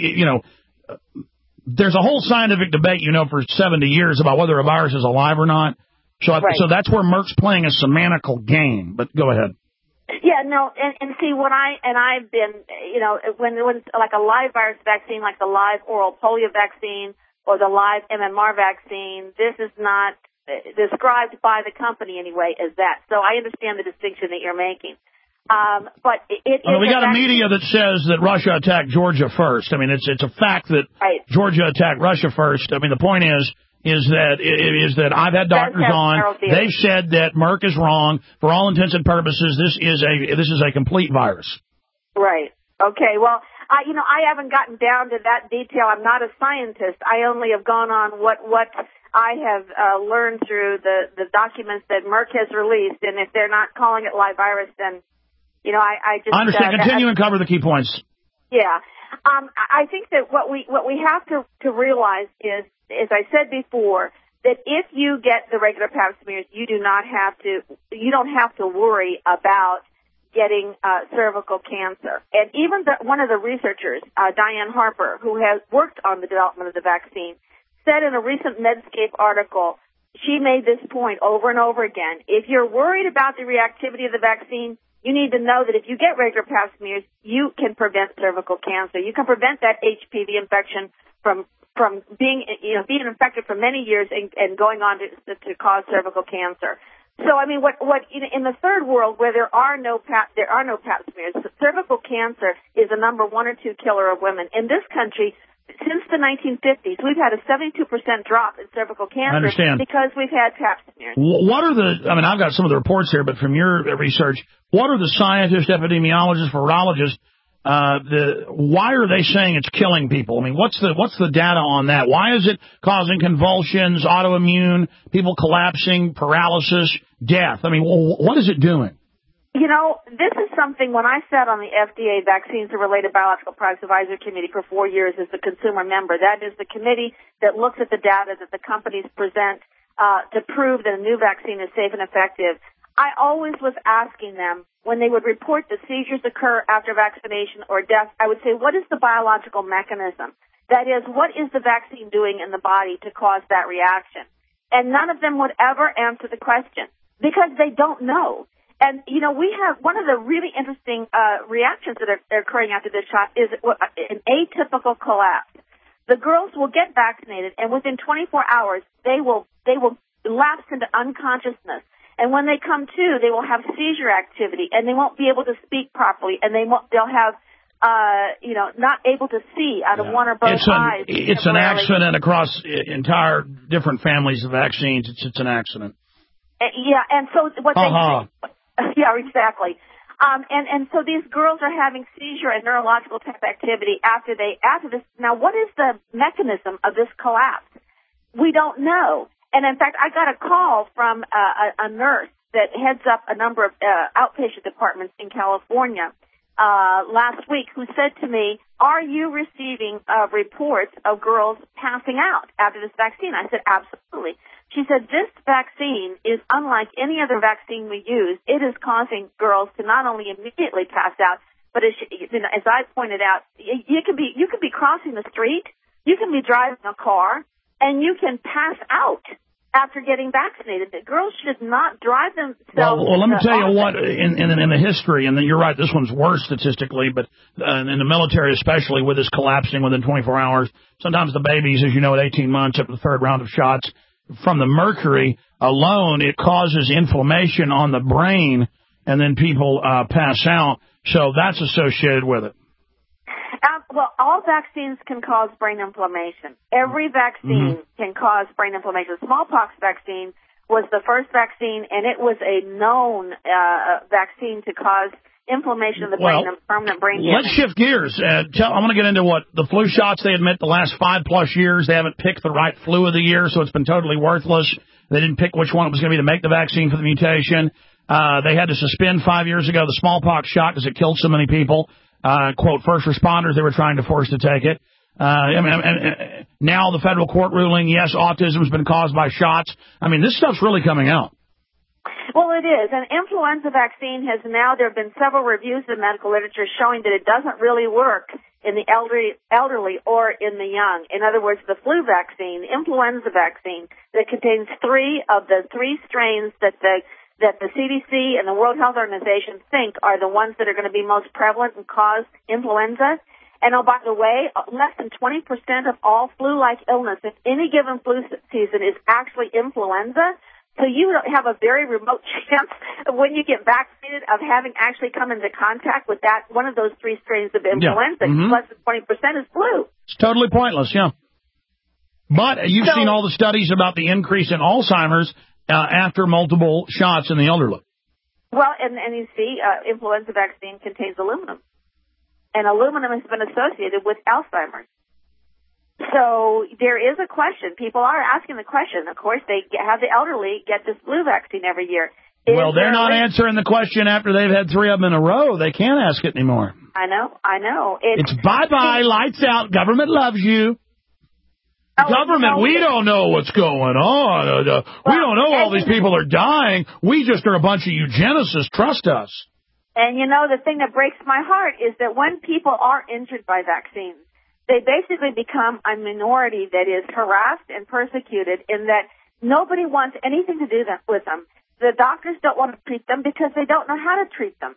[SPEAKER 2] there's a whole scientific debate, for 70 years about whether a virus is alive or not. So that's where Merck's playing a semantical game. But go ahead.
[SPEAKER 3] Yeah, no, and see, I've been, when like a live virus vaccine, like the live oral polio vaccine or the live MMR vaccine, this is not described by the company anyway as that. So I understand the distinction that you're making. But
[SPEAKER 2] we got a media that says that Russia attacked Georgia first. I mean, it's a fact that Georgia attacked Russia first. I mean, the point is that I've had doctors on. They've said that Merck is wrong for all intents and purposes. This is a complete virus.
[SPEAKER 3] Right. Okay. Well, I haven't gotten down to that detail. I'm not a scientist. I only have gone on what I have learned through the documents that Merck has released. And if they're not calling it live virus, then I just
[SPEAKER 2] understand. Continue and cover the key points.
[SPEAKER 3] Yeah. I think that what we have to realize is, as I said before, that if you get the regular pap smears, you don't have to worry about getting cervical cancer. And even one of the researchers, Diane Harper, who has worked on the development of the vaccine, said in a recent Medscape article, she made this point over and over again. If you're worried about the reactivity of the vaccine, you need to know that if you get regular pap smears, you can prevent cervical cancer. You can prevent that HPV infection from being infected for many years and going on to cause cervical cancer. So, I mean, what in the third world where there are no pap smears, cervical cancer is the number 1 or 2 killer of women. In this country, since the 1950s, we've had a 72% drop in cervical cancer because we've had pap smears.
[SPEAKER 2] What are I've got some of the reports here, but from your research, what are the scientists, epidemiologists, virologists, why are they saying it's killing people? I mean, what's the data on that? Why is it causing convulsions, autoimmune, people collapsing, paralysis, death? I mean, what is it doing?
[SPEAKER 3] You know, this is something when I sat on the FDA Vaccines and Related Biological Products Advisory Committee for 4 years as the consumer member. That is the committee that looks at the data that the companies present to prove that a new vaccine is safe and effective. I always was asking them, when they would report that seizures occur after vaccination or death, I would say, what is the biological mechanism? That is, what is the vaccine doing in the body to cause that reaction? And none of them would ever answer the question because they don't know. And, you know, we have one of the really interesting reactions that are occurring after this shot is an atypical collapse. The girls will get vaccinated, and within 24 hours, they will lapse into unconsciousness. And when they come to, they will have seizure activity, and they won't be able to speak properly, and they'll have, not able to see out of one or both eyes.
[SPEAKER 2] It's an accident across entire different families of vaccines. It's an accident.
[SPEAKER 3] Yeah, and so what yeah, exactly. And so these girls are having seizure and neurological type activity after this. Now, what is the mechanism of this collapse? We don't know. And in fact, I got a call from a nurse that heads up a number of outpatient departments in California last week, who said to me, "Are you receiving reports of girls passing out after this vaccine?" I said, "Absolutely." She said, "This vaccine is unlike any other vaccine we use. It is causing girls to not only immediately pass out, but as I pointed out, you can be crossing the street, you can be driving a car, and you can pass out after getting vaccinated. The girls should not drive themselves."
[SPEAKER 2] Well, let me tell you what, in the history, and then you're right, this one's worse statistically, but in the military especially, with this collapsing within 24 hours, sometimes the babies, as you know, at 18 months after the third round of shots, from the mercury alone, it causes inflammation on the brain, and then people pass out. So that's associated with it.
[SPEAKER 3] Well, all vaccines can cause brain inflammation. Every vaccine can cause brain inflammation. The smallpox vaccine was the first vaccine, and it was a known vaccine to cause inflammation of the brain and permanent brain damage.
[SPEAKER 2] Let's shift gears. I want to get into what the flu shots. They admit the last 5+ years they haven't picked the right flu of the year, so it's been totally worthless. They didn't pick which one it was going to be to make the vaccine for the mutation. They had to suspend 5 years ago the smallpox shot because it killed so many people. Quote, first responders they were trying to force to take it. Now the federal court ruling, yes, autism's been caused by shots. I mean, this stuff's really coming out.
[SPEAKER 3] Well, it is. An influenza vaccine there have been several reviews in medical literature showing that it doesn't really work in the elderly or in the young. In other words, the flu vaccine, the influenza vaccine, that contains 3 of the 3 strains that the CDC and the World Health Organization think are the ones that are going to be most prevalent and cause influenza. And oh, by the way, less than 20% of all flu-like illness in any given flu season is actually influenza. So you have a very remote chance when you get vaccinated of having actually come into contact with that one of those 3 strains of influenza. Less than 20% is flu.
[SPEAKER 2] It's totally pointless, yeah. But you've seen all the studies about the increase in Alzheimer's after multiple shots in the elderly.
[SPEAKER 3] Well, and you see, influenza vaccine contains aluminum. And aluminum has been associated with Alzheimer's. So there is a question. People are asking the question. Of course, they have the elderly get this flu vaccine every year.
[SPEAKER 2] Well, they're not answering the question after they've had 3 of them in a row. They can't ask it anymore.
[SPEAKER 3] I know.
[SPEAKER 2] It's bye-bye, lights out, government loves you. Government, we don't know what's going on. We don't know all these people are dying. We just are a bunch of eugenicists. Trust us.
[SPEAKER 3] And, you know, the thing that breaks my heart is that when people are injured by vaccines, they basically become a minority that is harassed and persecuted in that nobody wants anything to do with them. The doctors don't want to treat them because they don't know how to treat them.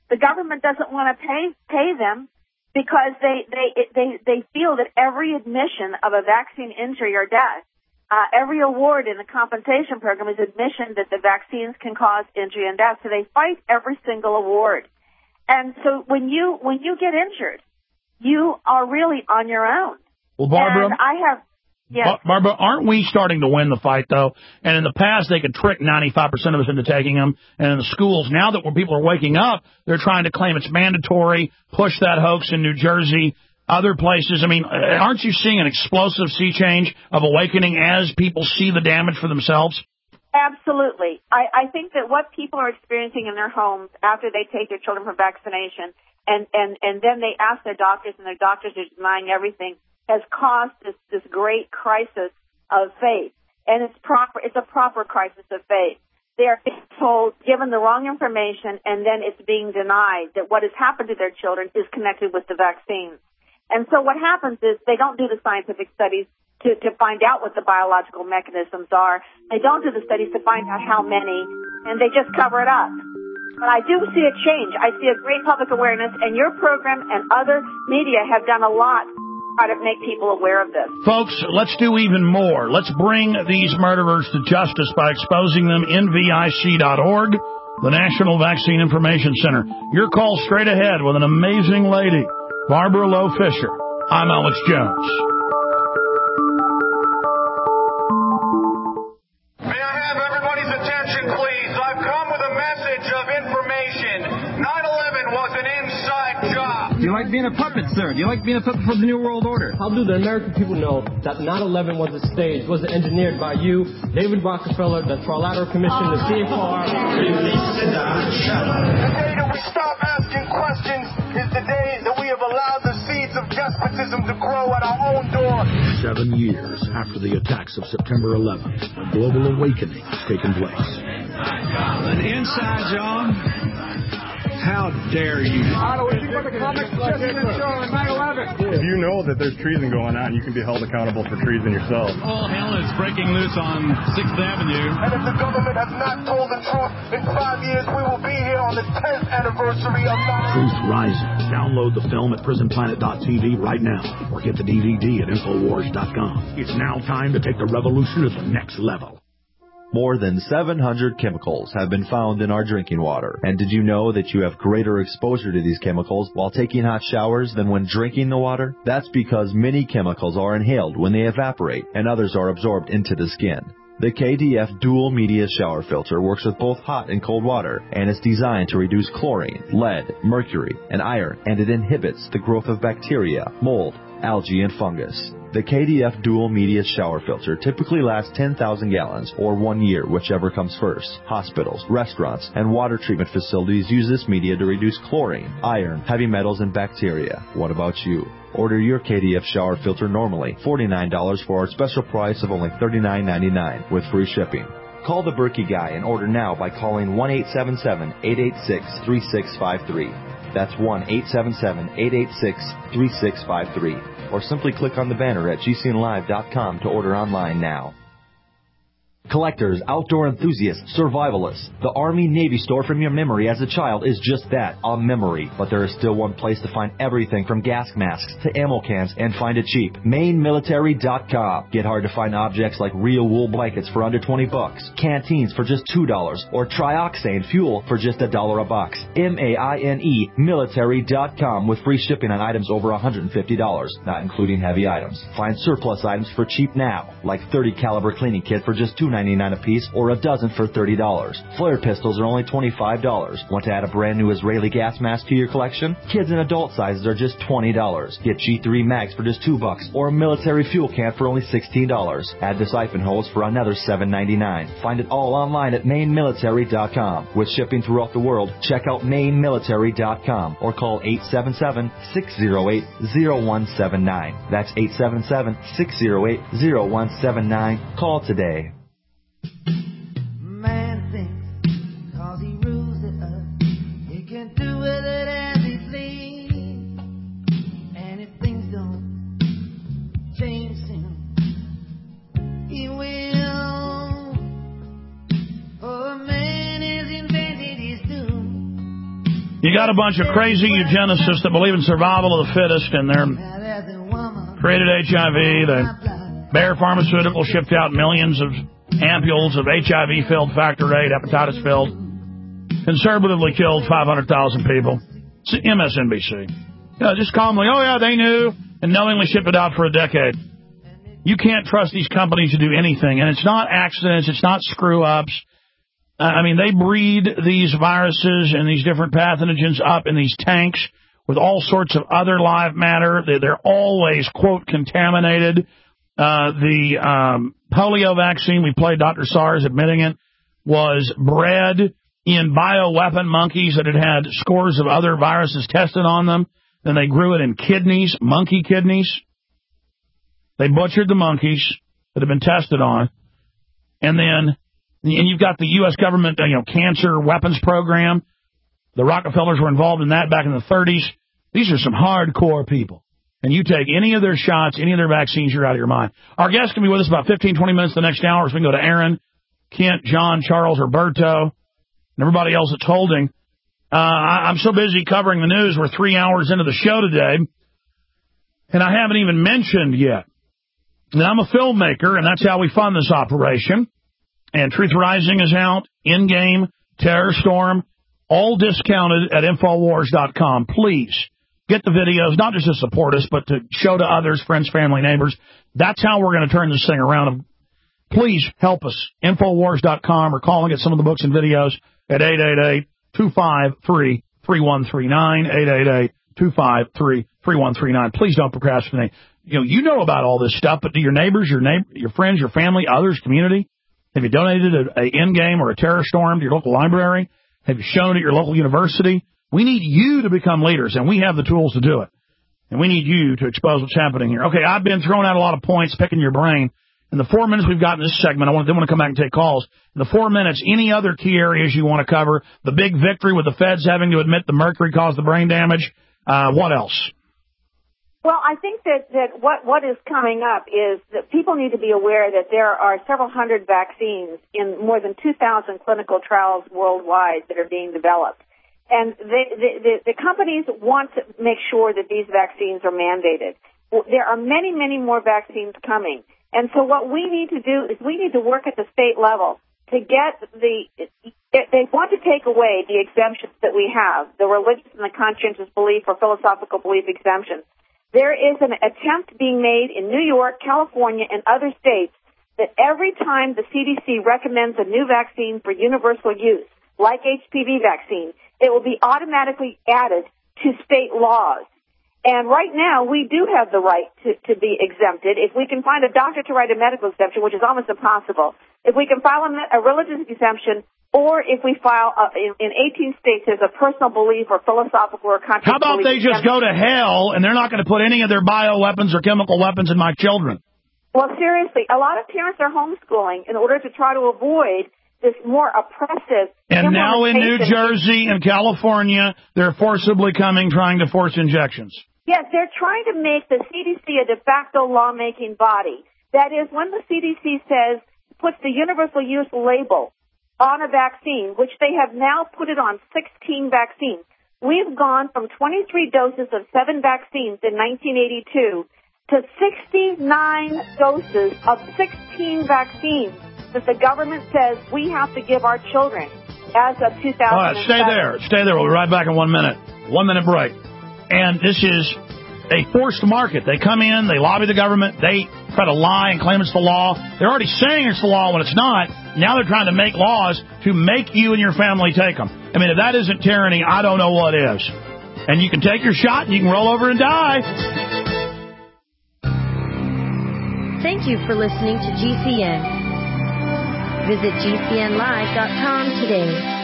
[SPEAKER 3] The government doesn't want to pay them because they feel that every admission of a vaccine injury or death, every award in the compensation program is admission that the vaccines can cause injury and death. So they fight every single award. And so when you get injured, you are really on your own.
[SPEAKER 2] Well, Barbara,
[SPEAKER 3] and I have. Yes.
[SPEAKER 2] Barbara, aren't we starting to win the fight, though? And in the past, they could trick 95% of us into taking them. And in the schools, now that when people are waking up, they're trying to claim it's mandatory, push that hoax in New Jersey, other places. I mean, aren't you seeing an explosive sea change of awakening as people see the damage for themselves?
[SPEAKER 3] Absolutely. I think that what people are experiencing in their homes after they take their children for vaccination and then they ask their doctors and their doctors are denying everything has caused this great crisis of faith. And it's a proper crisis of faith. They are being told, given the wrong information, and then it's being denied that what has happened to their children is connected with the vaccines. And so what happens is they don't do the scientific studies to find out what the biological mechanisms are. They don't do the studies to find out how many, and they just cover it up. But I do see a change. I see a great public awareness, and your program and other media have done a lot to try to make people aware of this.
[SPEAKER 2] Folks, let's do even more. Let's bring these murderers to justice by exposing them. NVIC.org, the National Vaccine Information Center. Your call straight ahead with an amazing lady, Barbara Loe Fisher. I'm Alex Jones.
[SPEAKER 5] May I have everybody's attention, please? I've come with a message of information. 9/11 was an inside job.
[SPEAKER 6] Do you like being a puppet, sir? Do you like being a puppet for the New World Order?
[SPEAKER 8] How do the American people know that 9/11 was a stage, was engineered by you, David Rockefeller, the Trilateral Commission, the CFR?
[SPEAKER 5] The day that we stop asking questions is the day that we have allowed the seeds of despotism to grow at our own door.
[SPEAKER 4] 7 years after the attacks of September 11th, a global awakening has taken place.
[SPEAKER 24] An inside job? How dare you?
[SPEAKER 25] If you know that there's treason going on, you can be held accountable for treason yourself.
[SPEAKER 24] All hell is breaking loose on 6th Avenue.
[SPEAKER 5] And if the government has not told the truth, in 5 years we will be here on the 10th anniversary of 9/11.
[SPEAKER 4] Truth Rising. Download the film at prisonplanet.tv right now or get the DVD at Infowars.com. It's now time to take the revolution to the next level.
[SPEAKER 26] More than 700 chemicals have been found in our drinking water. And did you know that you have greater exposure to these chemicals while taking hot showers than when drinking the water? That's because many chemicals are inhaled when they evaporate and others are absorbed into the skin. The KDF Dual Media Shower Filter works with both hot and cold water, and it's designed to reduce chlorine, lead, mercury, and iron, and it inhibits the growth of bacteria, mold, algae, and fungus. The KDF Dual Media Shower Filter typically lasts 10,000 gallons or 1 year, whichever comes first. Hospitals, restaurants, and water treatment facilities use this media to reduce chlorine, iron, heavy metals, and bacteria. What about you? Order your KDF shower filter normally $49 for our special price of only $39.99 with free shipping. Call the Berkey Guy and order now by calling 1-877-886-3653. That's 1-877-886-3653. Or simply click on the banner at GCNlive.com to order online now. Collectors, outdoor enthusiasts, survivalists. The Army-Navy store from your memory as a child is just that, a memory. But there is still one place to find everything from gas masks to ammo cans and find it cheap. MaineMilitary.com. Get hard-to-find objects like real wool blankets for under $20, canteens for just $2, or trioxane fuel for just $1 a box. MAINE Military.com with free shipping on items over $150, not including heavy items. Find surplus items for cheap now, like 30 caliber cleaning kit for just $2.99 a piece or a dozen for $30. Flare pistols are only $25. Want to add a brand new Israeli gas mask to your collection? Kids and adult sizes are just $20. Get G3 mags for just $2 or a military fuel can for only $16. Add the siphon hose for another $7.99. Find it all online at MaineMilitary.com. With shipping throughout the world, check out MaineMilitary.com or call 877-608-0179. That's 877-608-0179. Call today.
[SPEAKER 27] Man thinks cause he rules the earth, he can do with it as he please. And if things don't change him, he will. For man has invented his doom,
[SPEAKER 2] You got a bunch of crazy eugenicists that believe in survival of the fittest, and they're created HIV. The Bayer Pharmaceutical shipped out millions of ampules of HIV-filled Factor VIII, hepatitis-filled, conservatively killed 500,000 people. It's MSNBC. Just calmly, oh, yeah, they knew, and knowingly shipped it out for a decade. You can't trust these companies to do anything, and it's not accidents, it's not screw-ups. I mean, they breed these viruses and these different pathogens up in these tanks with all sorts of other live matter. They're always, quote, contaminated. The polio vaccine, we played Dr. SARS admitting it, was bred in bioweapon monkeys that had scores of other viruses tested on them. Then they grew it in kidneys, monkey kidneys. They butchered the monkeys that have been tested on. And you've got the U.S. government, cancer weapons program. The Rockefellers were involved in that back in the 30s. These are some hardcore people. And you take any of their shots, any of their vaccines, you're out of your mind. Our guests can be with us about 15, 20 minutes the next hour. So we can go to Aaron, Kent, John, Charles, Roberto, and everybody else that's holding. I'm so busy covering the news. We're 3 hours into the show today, and I haven't even mentioned yet that I'm a filmmaker, and that's how we fund this operation. And Truth Rising is out, In-Game, Terror Storm, all discounted at Infowars.com. Please get the videos, not just to support us, but to show to others, friends, family, neighbors. That's how we're going to turn this thing around. Please help us, Infowars.com, or call and get some of the books and videos at 888-253-3139, 888-253-3139. Please don't procrastinate. You know about all this stuff, but do your neighbors, your friends, your family, others, community? Have you donated an In-Game or a Terror Storm to your local library? Have you shown at your local university? We need you to become leaders, and we have the tools to do it. And we need you to expose what's happening here. Okay, I've been throwing out a lot of points, picking your brain. In the 4 minutes we've got in this segment, I want to come back and take calls. In the 4 minutes, any other key areas you want to cover? The big victory with the feds having to admit the mercury caused the brain damage. What else?
[SPEAKER 3] Well, I think that what is coming up is that people need to be aware that there are several hundred vaccines in more than 2,000 clinical trials worldwide that are being developed. And the companies want to make sure that these vaccines are mandated. There are many, many more vaccines coming. And so what we need to do is we need to work at the state level to get they want to take away the exemptions that we have, the religious and the conscientious belief or philosophical belief exemptions. There is an attempt being made in New York, California, and other states that every time the CDC recommends a new vaccine for universal use, like HPV vaccine, it will be automatically added to state laws. And right now, we do have the right to be exempted. If we can find a doctor to write a medical exemption, which is almost impossible, if we can file a religious exemption, or if we file in 18 states as a personal belief or philosophical or conscious
[SPEAKER 2] belief. How about they just go to hell and they're not going to put any of their bioweapons or chemical weapons in my children?
[SPEAKER 3] Well, seriously, a lot of parents are homeschooling in order to try to avoid this more oppressive.
[SPEAKER 2] And now in New Jersey and California, they're forcibly trying to force injections.
[SPEAKER 3] Yes, they're trying to make the CDC a de facto lawmaking body. That is, when the CDC puts the universal use label on a vaccine, which they have now put it on 16 vaccines. We've gone from 23 doses of 7 vaccines in 1982 to 69 doses of 16 vaccines that the government says we have to give our children as of 2007.
[SPEAKER 2] All right, stay there. We'll be right back in 1 minute. 1 minute break. And this is a forced market. They come in, they lobby the government, they try to lie and claim it's the law. They're already saying it's the law when it's not. Now they're trying to make laws to make you and your family take them. I mean, if that isn't tyranny, I don't know what is. And you can take your shot and you can roll over and die.
[SPEAKER 9] Thank you for listening to GCN. Visit GCNlive.com today.